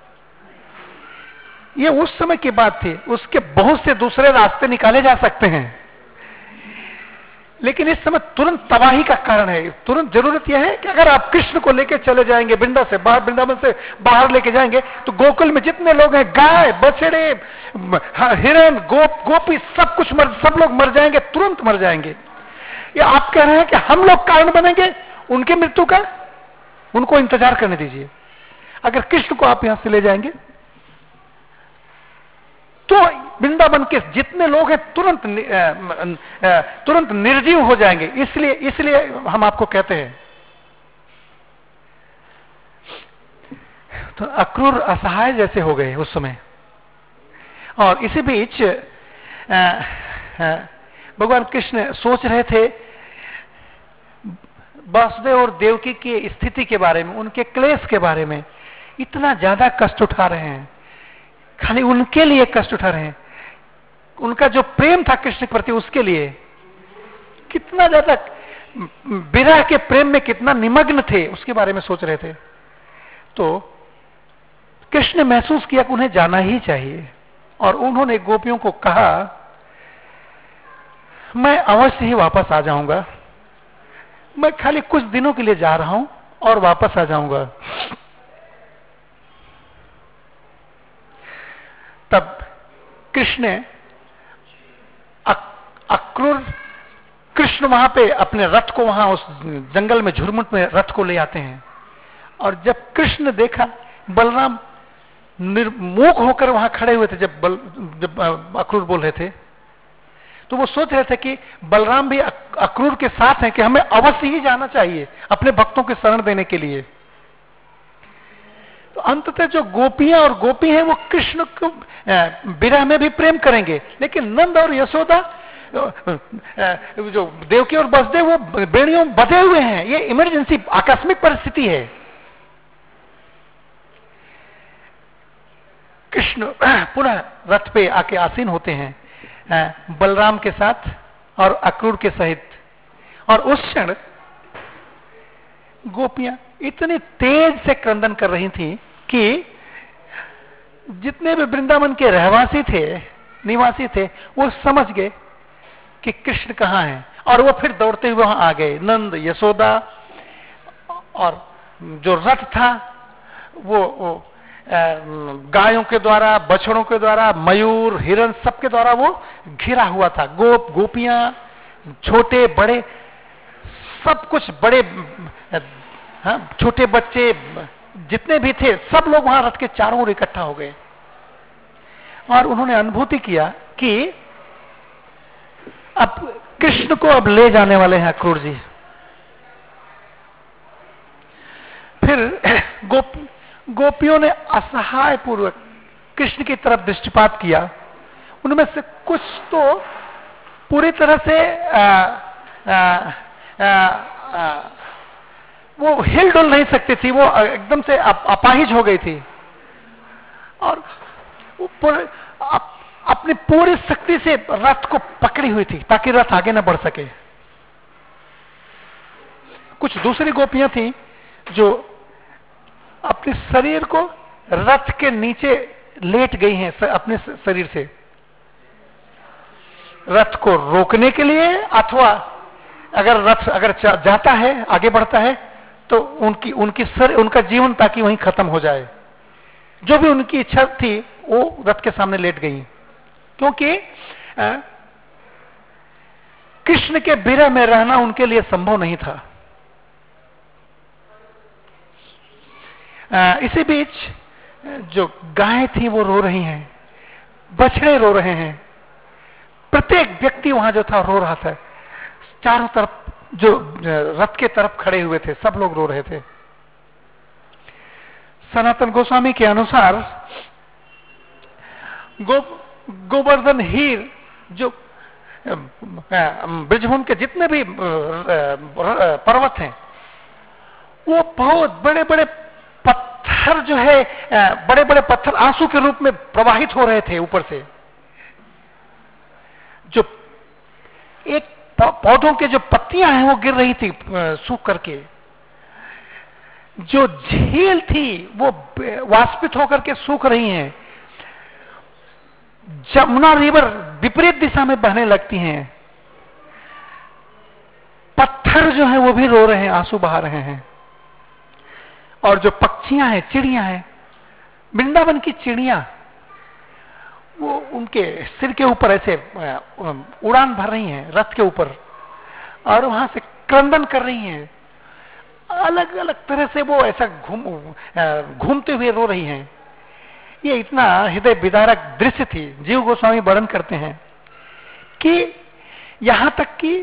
ये उस समय की बात थी। उसके बहुत से दूसरे रास्ते निकाले जा सकते हैं, लेकिन इस समय तुरंत तबाही का कारण है। तुरंत जरूरत यह है कि अगर आप कृष्ण को लेकर चले जाएंगे, वृंदा से बाहर, वृंदावन से बाहर लेके जाएंगे, तो गोकुल में जितने लोग हैं, गाय, बछड़े, हिरण, गोप, गोपी, सब कुछ मर, सब लोग मर जाएंगे, तुरंत मर जाएंगे। ये आप कह रहे हैं कि हम लोग कारण बनेंगे उनके मृत्यु का? उनको इंतजार करने दीजिए। अगर कृष्ण को आप यहां से ले जाएंगे तो वृंदावन के जितने लोग हैं तुरंत तुरंत निर्जीव हो जाएंगे। इसलिए इसलिए हम आपको कहते हैं। तो अक्रूर असहाय जैसे हो गए उस समय। और इसी बीच भगवान कृष्ण सोच रहे थे वासुदेव और देवकी की स्थिति के बारे में, उनके क्लेश के बारे में। इतना ज्यादा कष्ट उठा रहे हैं, खाली उनके लिए कष्ट उठा रहे हैं। उनका जो प्रेम था कृष्ण के प्रति, उसके लिए कितना ज्यादा विरह के प्रेम में कितना निमग्न थे, उसके बारे में सोच रहे थे। तो कृष्ण ने महसूस किया कि उन्हें जाना ही चाहिए, और उन्होंने गोपियों को कहा, मैं अवश्य ही वापस आ जाऊंगा, मैं खाली कुछ दिनों के लिए जा रहा हूं और वापस आ जाऊंगा। तब कृष्ण ने अक्रूर कृष्ण वहां पे अपने रथ को, वहां उस जंगल में झुरमुट में रथ को ले आते हैं। और जब कृष्ण ने देखा बलराम निर्मोह होकर वहां खड़े हुए थे, जब बल जब अक्रूर बोल रहे थे, तो वो सोच रहे थे कि बलराम भी अक्रूर के साथ हैं कि हमें अवश्य ही जाना चाहिए अपने भक्तों के शरण देने के लिए। तो अंततः जो गोपियां और गोपी हैं वो कृष्ण को विरह में भी प्रेम करेंगे, लेकिन नंद और यशोदा, जो देवकी और वसुदेव, वो बेड़ियों बंधे हुए हैं। ये इमरजेंसी, आकस्मिक परिस्थिति है। कृष्ण पुनः रथ पे आके आसीन होते हैं बलराम के साथ और अक्रूर के सहित, और उस क्षण गोपियां इतनी तेज से क्रंदन कर रही थी कि जितने भी वृंदावन के रहवासी थे, निवासी थे, वो समझ गए कि कृष्ण कहाँ है, और वो फिर दौड़ते हुए वहां आ गए। नंद, यशोदा, और जो रथ था वो, वो गायों के द्वारा, बछड़ों के द्वारा, मयूर, हिरण, सबके द्वारा वो घिरा हुआ था। गोप, गोपियां, छोटे बड़े, सब कुछ, बड़े, हाँ, छोटे बच्चे जितने भी थे, सब लोग वहां रथ के चारों ओर इकट्ठा हो गए, और उन्होंने अनुभूति किया कि अब कृष्ण को अब ले जाने वाले हैं अक्रूर जी। फिर गोप गोपियों ने असहाय पूर्वक कृष्ण की तरफ दृष्टिपात किया। उनमें से कुछ तो पूरी तरह से आ, आ, आ, आ, वो हिल डुल नहीं सकती थी, वो एकदम से अप, अपाहिज हो गई थी, और वो पूरे, अप, अपनी पूरी शक्ति से रथ को पकड़ी हुई थी ताकि रथ आगे न बढ़ सके। कुछ दूसरी गोपियां थी जो अपने शरीर को रथ के नीचे लेट गई हैं, अपने शरीर से रथ को रोकने के लिए, अथवा अगर रथ अगर जाता है, आगे बढ़ता है, तो उनकी उनकी सर, उनका जीवन ताकि वहीं खत्म हो जाए। जो भी उनकी इच्छा थी वो रथ के सामने लेट गई, क्योंकि कृष्ण के विरह में रहना उनके लिए संभव नहीं था। आ, इसी बीच जो गायें थी वो रो रही हैं, बछड़े रो रहे हैं, प्रत्येक व्यक्ति वहां जो था रो रहा था। चारों तरफ जो रथ के तरफ खड़े हुए थे सब लोग रो रहे थे। सनातन गोस्वामी के अनुसार गो गोवर्धन हीर, जो ब्रजभूमि के जितने भी पर्वत हैं, वो बहुत बड़े बड़े पत्थर जो है, बड़े बड़े पत्थर आंसू के रूप में प्रवाहित हो रहे थे ऊपर से। जो एक पौधों के जो पत्तियां हैं वो गिर रही थी सूख करके, जो झील थी वो वाष्पित होकर के सूख रही हैं, जमुना रिवर विपरीत दिशा में बहने लगती हैं, पत्थर जो है वो भी रो रहे हैं, आंसू बहा रहे हैं, और जो पक्षियां हैं, चिड़ियां हैं, वृंदावन की चिड़ियां, वो उनके सिर के ऊपर ऐसे उड़ान भर रही हैं रथ के ऊपर, और वहां से क्रंदन कर रही हैं, अलग अलग तरह से वो ऐसा घूम घूमते हुए रो रही हैं। ये इतना हृदय विदारक दृश्य थी। जीव गोस्वामी वर्णन करते हैं कि यहां तक कि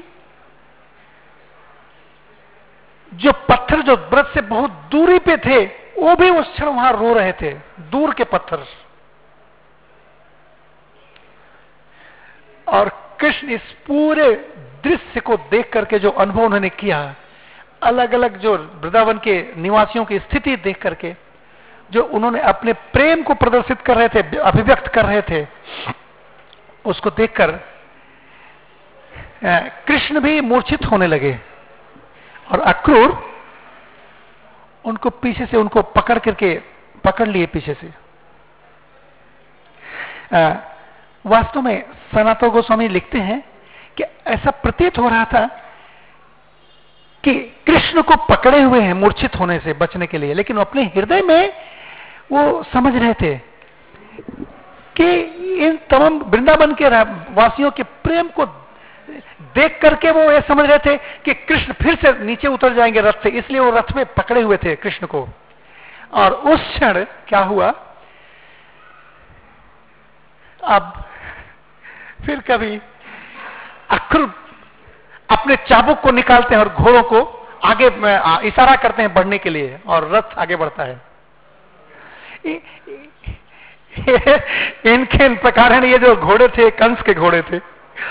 जो पत्थर जो ब्रज से बहुत दूरी पे थे वो भी उस क्षण वहां रो रहे थे, दूर के पत्थर। और कृष्ण इस पूरे दृश्य को देख करके जो अनुभव उन्होंने किया, अलग अलग जो वृंदावन के निवासियों की स्थिति देख करके जो उन्होंने अपने प्रेम को प्रदर्शित कर रहे थे, अभिव्यक्त कर रहे थे, उसको देखकर कृष्ण भी मूर्छित होने लगे, और अक्रूर उनको पीछे से उनको पकड़ करके पकड़ लिए पीछे से। वास्तव में सनातन गोस्वामी लिखते हैं कि ऐसा प्रतीत हो रहा था कि कृष्ण को पकड़े हुए हैं मूर्छित होने से बचने के लिए, लेकिन अपने हृदय में वो समझ रहे थे कि इन तमाम वृंदावन के वासियों के प्रेम को देख करके वो ये समझ रहे थे कि कृष्ण फिर से नीचे उतर जाएंगे रथ से, इसलिए वो रथ में पकड़े हुए थे कृष्ण को। और उस क्षण क्या हुआ, अब फिर कभी अक्रूर अपने चाबुक को निकालते हैं और घोड़ों को आगे इशारा करते हैं बढ़ने के लिए, और रथ आगे बढ़ता है। इनके इन प्रकार ये जो घोड़े थे कंस के घोड़े थे,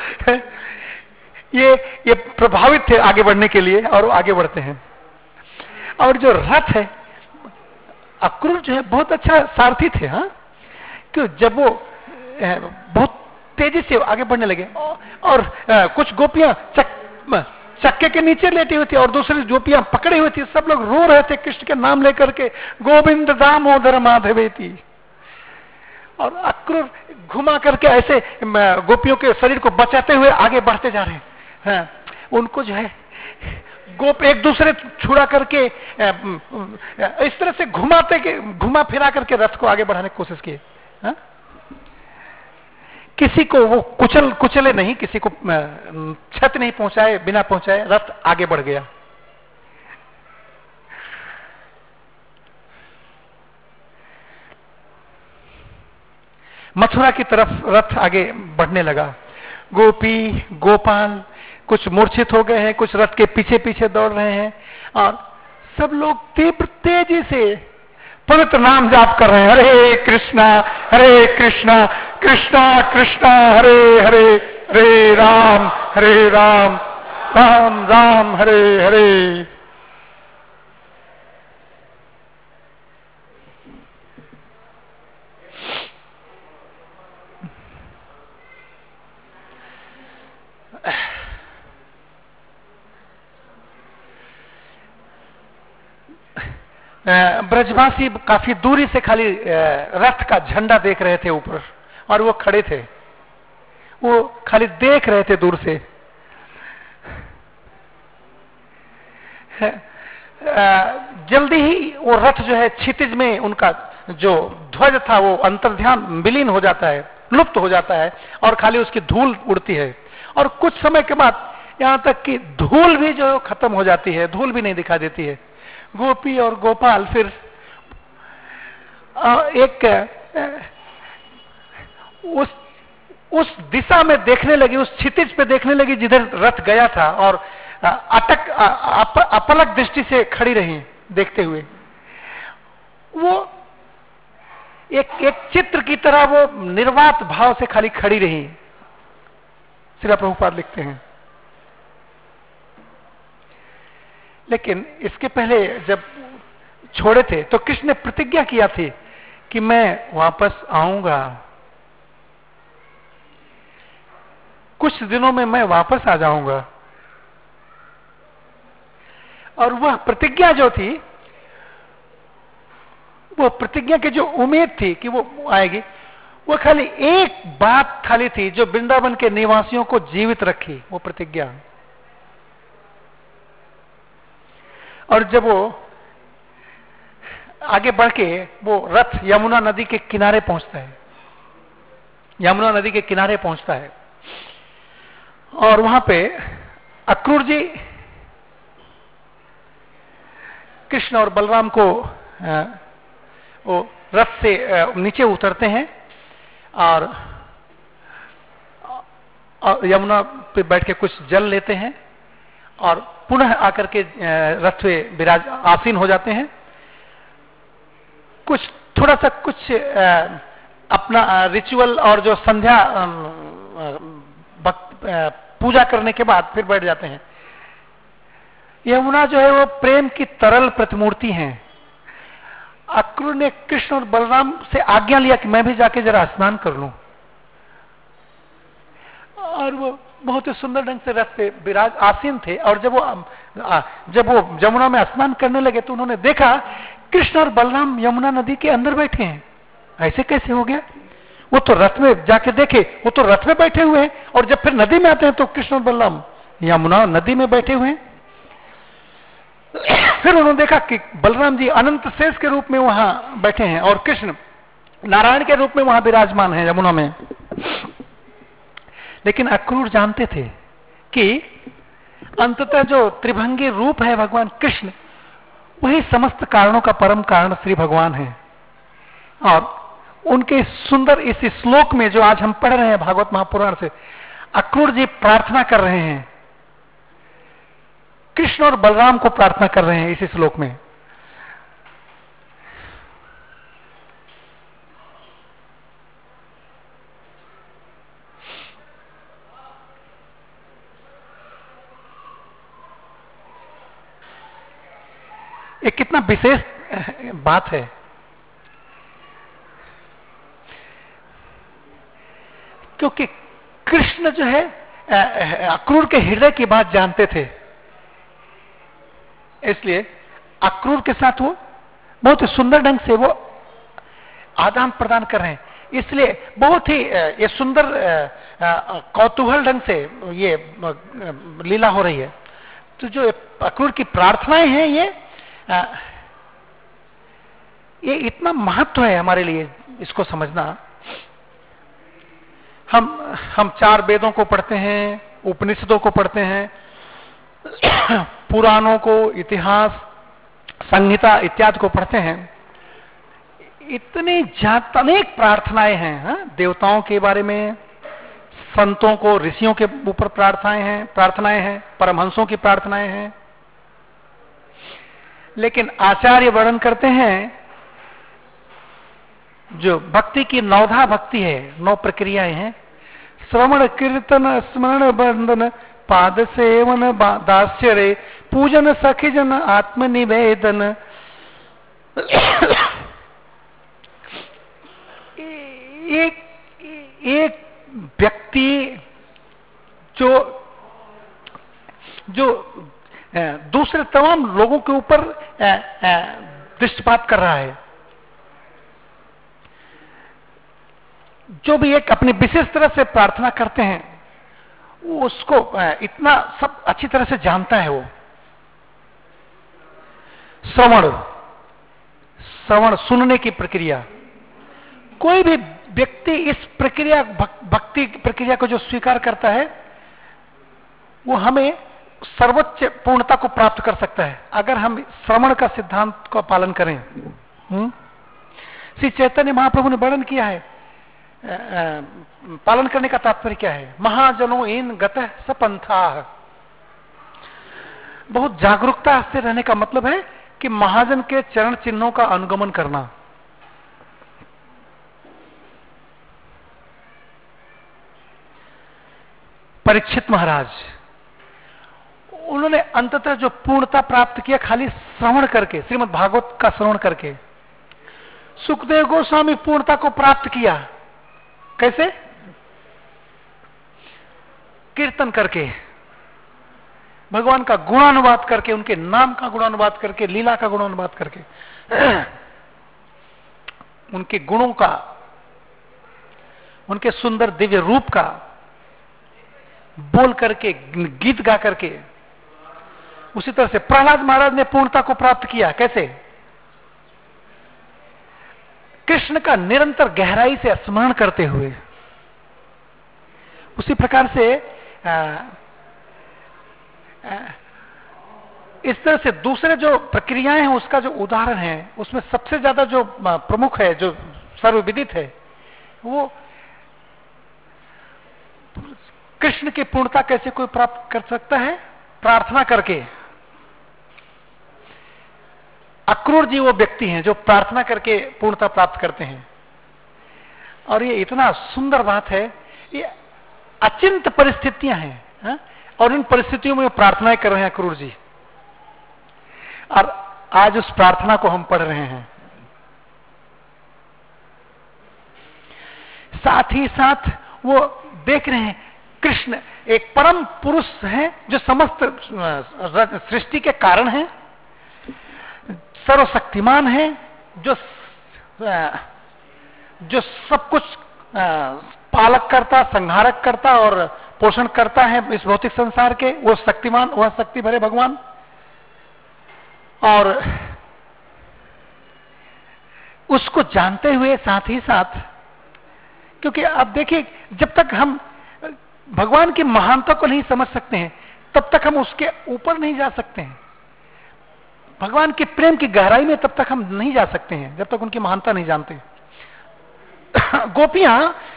ये ये प्रभावित थे आगे बढ़ने के लिए और आगे बढ़ते हैं। और जो रथ है, अक्रूर जो है बहुत अच्छा सारथी थे। हाँ, क्यों जब वो बहुत तेजी से आगे बढ़ने लगे और, और कुछ गोपियां चक, चक्के के नीचे लेटी हुई थी और दूसरी गोपियां पकड़ी हुई थी, सब लोग रो रहे थे कृष्ण के नाम लेकर के, गोविंद दामोदर माधवेति। और अक्रूर घुमा करके ऐसे गोपियों के शरीर को बचाते हुए आगे बढ़ते जा रहे हैं। हाँ, उनको जो है गोप एक दूसरे छुड़ा करके इस तरह से घुमाते के घुमा फिरा करके रथ को आगे बढ़ाने की कोशिश की। हाँ? किसी को वो कुचल कुचले नहीं, किसी को क्षति नहीं पहुंचाए, बिना पहुंचाए रथ आगे बढ़ गया। मथुरा की तरफ रथ आगे बढ़ने लगा। गोपी गोपाल कुछ मूर्छित हो गए हैं, कुछ रथ के पीछे पीछे दौड़ रहे हैं और सब लोग तीव्र तेजी से पवित्र नाम जाप कर रहे हैं। हरे कृष्णा हरे कृष्णा कृष्णा कृष्णा हरे हरे, हरे राम हरे राम राम राम हरे हरे। ब्रजवासी काफी दूरी से खाली रथ का झंडा देख रहे थे ऊपर, और वो खड़े थे, वो खाली देख रहे थे दूर से। जल्दी ही वो रथ जो है क्षितिज में, उनका जो ध्वज था वो अंतर्ध्यान विलीन हो जाता है, लुप्त हो जाता है और खाली उसकी धूल उड़ती है। और कुछ समय के बाद यहां तक कि धूल भी जो खत्म हो जाती है, धूल भी नहीं दिखा देती है। गोपी और गोपाल फिर एक उस उस दिशा में देखने लगी, उस क्षितिज पे देखने लगी जिधर रथ गया था, और अटक अप, अपलक दृष्टि से खड़ी रही देखते हुए। वो एक एक चित्र की तरह वो निर्वात भाव से खाली खड़ी रही। श्रील प्रभुपाद लिखते हैं। लेकिन इसके पहले जब छोड़े थे तो कृष्ण ने प्रतिज्ञा किया थी कि मैं वापस आऊंगा, कुछ दिनों में मैं वापस आ जाऊंगा। और वह प्रतिज्ञा जो थी, वो प्रतिज्ञा की जो उम्मीद थी कि वो आएगी, वो खाली एक बात खाली थी जो वृंदावन के निवासियों को जीवित रखी, वो प्रतिज्ञा। और जब वो आगे बढ़ के वो रथ यमुना नदी के किनारे पहुंचता है, यमुना नदी के किनारे पहुंचता है, और वहां पे अक्रूर जी कृष्ण और बलराम को वो रथ से नीचे उतरते हैं और, और यमुना पे बैठ के कुछ जल लेते हैं और पुनः आकर के रथ में विराज आसीन हो जाते हैं। कुछ थोड़ा सा कुछ अपना रिचुअल और जो संध्या पूजा करने के बाद फिर बैठ जाते हैं। यमुना जो है वो प्रेम की तरल प्रतिमूर्ति है। अक्रूर ने कृष्ण और बलराम से आज्ञा लिया कि मैं भी जाके जरा स्नान कर लूं, और वो बहुत ही सुंदर ढंग से रथ पे विराज आसीन थे। और जब वो जब वो यमुना में स्नान करने लगे तो उन्होंने देखा कृष्ण और बलराम यमुना नदी के अंदर बैठे हैं। ऐसे कैसे हो गया? वो तो रथ में जाके देखे, वो तो रथ में बैठे हुए हैं, और जब फिर नदी में आते हैं तो कृष्ण और बलराम यमुना नदी में बैठे हुए हैं। फिर उन्होंने देखा कि बलराम जी अनंत शेष के रूप में वहां बैठे हैं और कृष्ण नारायण के रूप में वहां विराजमान है यमुना में। लेकिन अक्रूर जानते थे कि अंततः जो त्रिभंगी रूप है भगवान कृष्ण, वही समस्त कारणों का परम कारण श्री भगवान है। और उनके सुंदर इस श्लोक में जो आज हम पढ़ रहे हैं भागवत महापुराण से, अक्रूर जी प्रार्थना कर रहे हैं, कृष्ण और बलराम को प्रार्थना कर रहे हैं इस श्लोक में। एक कितना विशेष बात है। क्योंकि कृष्ण जो है अक्रूर के हृदय की बात जानते थे, इसलिए अक्रूर के साथ वो बहुत ही सुंदर ढंग से वो आदान प्रदान कर रहे हैं। इसलिए बहुत ही ये सुंदर कौतूहल ढंग से ये लीला हो रही है। तो जो अक्रूर की प्रार्थनाएं हैं, ये ये इतना महत्व है हमारे लिए इसको समझना। हम हम चार वेदों को पढ़ते हैं, उपनिषदों को पढ़ते हैं, पुराणों को, इतिहास, संहिता इत्यादि को पढ़ते हैं। इतनी ज्यादा अनेक प्रार्थनाएं हैं, हा? देवताओं के बारे में, संतों को, ऋषियों के ऊपर प्रार्थनाएं हैं प्रार्थनाएं हैं परमहंसों की प्रार्थनाएं हैं। लेकिन आचार्य वर्णन करते हैं जो भक्ति की नौधा भक्ति है, नौ प्रक्रियाएं हैं। श्रवण कीर्तन स्मरण बंधन पाद सेवन दास्य रे पूजन सखीजन आत्मनिवेदन। एक एक व्यक्ति जो जो दूसरे तमाम लोगों के ऊपर दृष्टिपात कर रहा है, जो भी एक अपनी विशेष तरह से प्रार्थना करते हैं, वो उसको इतना सब अच्छी तरह से जानता है। वो श्रवण श्रवण सुनने की प्रक्रिया, कोई भी व्यक्ति इस प्रक्रिया भक्ति प्रक्रिया को जो स्वीकार करता है, वो हमें सर्वोच्च पूर्णता को प्राप्त कर सकता है अगर हम श्रवण का सिद्धांत का पालन करें। हुँ? श्री चैतन्य महाप्रभु ने वर्णन किया है, आ, आ, पालन करने का तात्पर्य क्या है। महाजनों इन गतः सपंथा, बहुत जागरूकता से रहने का मतलब है कि महाजन के चरण चिन्हों का अनुगमन करना। परीक्षित महाराज, उन्होंने अंततः जो पूर्णता प्राप्त किया खाली श्रवण करके, श्रीमद् भागवत का श्रवण करके। सुखदेव गोस्वामी पूर्णता को प्राप्त किया कैसे? कीर्तन करके, भगवान का गुणानुवाद करके, उनके नाम का गुणानुवाद करके, लीला का गुणानुवाद करके, उनके गुणों का, उनके सुंदर दिव्य रूप का बोल करके, गीत गा करके। उसी तरह से प्रहलाद महाराज ने पूर्णता को प्राप्त किया कैसे? कृष्ण का निरंतर गहराई से स्मरण करते हुए। उसी प्रकार से आ, आ, इस तरह से दूसरे जो प्रक्रियाएं हैं उसका जो उदाहरण है, उसमें सबसे ज्यादा जो प्रमुख है, जो सर्वविदित है, वो कृष्ण की पूर्णता कैसे कोई प्राप्त कर सकता है? प्रार्थना करके। अक्रूर जी वो व्यक्ति हैं जो प्रार्थना करके पूर्णता प्राप्त करते हैं। और ये इतना सुंदर बात है, ये अचिंत परिस्थितियां हैं, हा? और इन परिस्थितियों में प्रार्थनाएं कर रहे हैं अक्रूर जी, और आज उस प्रार्थना को हम पढ़ रहे हैं। साथ ही साथ वो देख रहे हैं कृष्ण एक परम पुरुष है जो समस्त सृष्टि के कारण है, सर्वशक्तिमान है, जो जो सब कुछ पालक करता, संहारक करता और पोषण करता है इस भौतिक संसार के। वो शक्तिमान, वह शक्ति भरे भगवान। और उसको जानते हुए साथ ही साथ, क्योंकि अब देखिए, जब तक हम भगवान की महानता को नहीं समझ सकते हैं तब तक हम उसके ऊपर नहीं जा सकते हैं। भगवान के प्रेम की गहराई में तब तक हम नहीं जा सकते हैं जब तक उनकी महानता नहीं जानते। गोपियां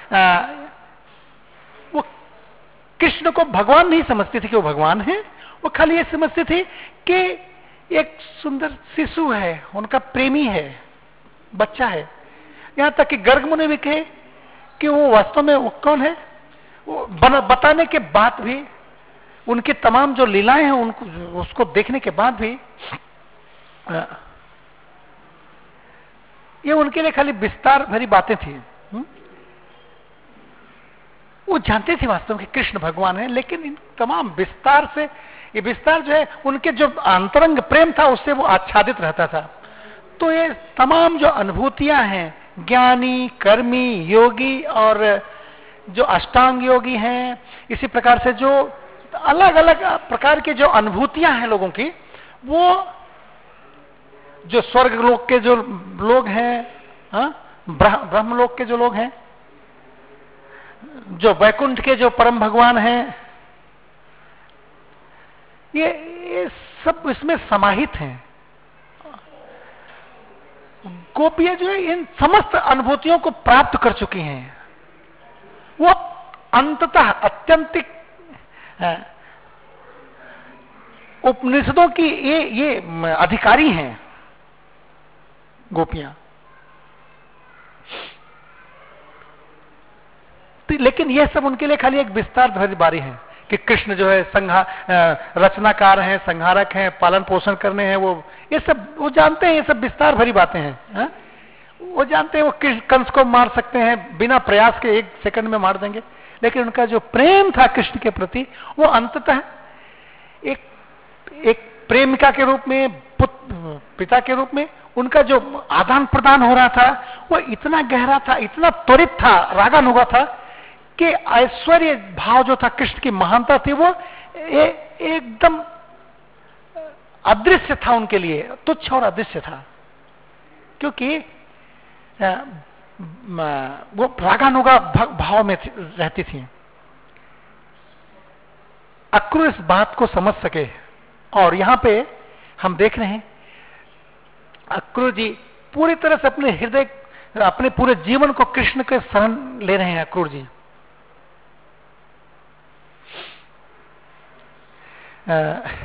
वो कृष्ण को भगवान नहीं समझती थी कि वो भगवान है, वो खाली ये समझती थी कि एक सुंदर शिशु है, उनका प्रेमी है, बच्चा है। यहां तक कि गर्ग मुनि भी कहे कि वो वास्तव में वो कौन है, वो बताने के बाद भी, उनकी तमाम जो लीलाएं हैं उनको उसको देखने के बाद भी ये उनके लिए खाली विस्तार भरी बातें थी। हुँ? वो जानते थे वास्तव में कृष्ण भगवान है, लेकिन इन तमाम विस्तार से, ये विस्तार जो है उनके जो अंतरंग प्रेम था उससे वो आच्छादित रहता था। तो ये तमाम जो अनुभूतियां हैं, ज्ञानी, कर्मी, योगी और जो अष्टांग योगी हैं, इसी प्रकार से जो अलग अलग प्रकार की जो अनुभूतियां हैं लोगों की, वो जो स्वर्ग लोक के जो लोग हैं, ब्रह्म लोक के जो लोग हैं, जो वैकुंठ के जो परम भगवान हैं, ये, ये सब इसमें समाहित हैं। गोपियां जो है इन समस्त अनुभूतियों को प्राप्त कर चुकी हैं। वो अंततः अत्यंतिक उपनिषदों की ये ये अधिकारी हैं गोपियां। लेकिन यह सब उनके लिए खाली एक विस्तार भरी बारी है कि कृष्ण जो है संहार रचनाकार हैं, संहारक हैं, पालन पोषण करने हैं, वो ये सब वो जानते हैं, ये सब विस्तार भरी बातें हैं। हा? वो जानते हैं वो कंस को मार सकते हैं, बिना प्रयास के एक सेकंड में मार देंगे। लेकिन उनका जो प्रेम था कृष्ण के प्रति, वो अंततः एक एक प्रेमिका के रूप में, पुत्र पिता के रूप में उनका जो आदान प्रदान हो रहा था वो इतना गहरा था, इतना त्वरित था, रागानुगा था कि ऐश्वर्य भाव जो था, कृष्ण की महानता थी, वो ए, एकदम अदृश्य था उनके लिए, तुच्छ और अदृश्य था। क्योंकि वो रागानुगा भाव में रहती थी। अक्रूर इस बात को समझ सके और यहां पे हम देख रहे हैं अक्रूर जी पूरी तरह से अपने हृदय, अपने पूरे जीवन को कृष्ण के शरण ले रहे हैं। अक्रूर जी आ,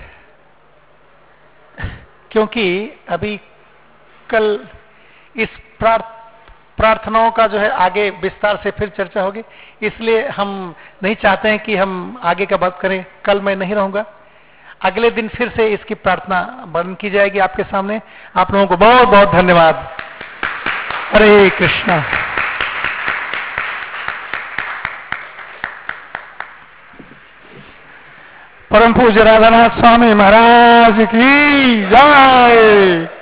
क्योंकि अभी कल इस प्रार्थनाओं का जो है आगे विस्तार से फिर चर्चा होगी, इसलिए हम नहीं चाहते हैं कि हम आगे का बात करें। कल मैं नहीं रहूंगा, अगले दिन फिर से इसकी प्रार्थना वर्णन की जाएगी आपके सामने। आप लोगों को बहुत बहुत धन्यवाद। हरे कृष्णा। परम पूज्य राधानाथ स्वामी महाराज की जय।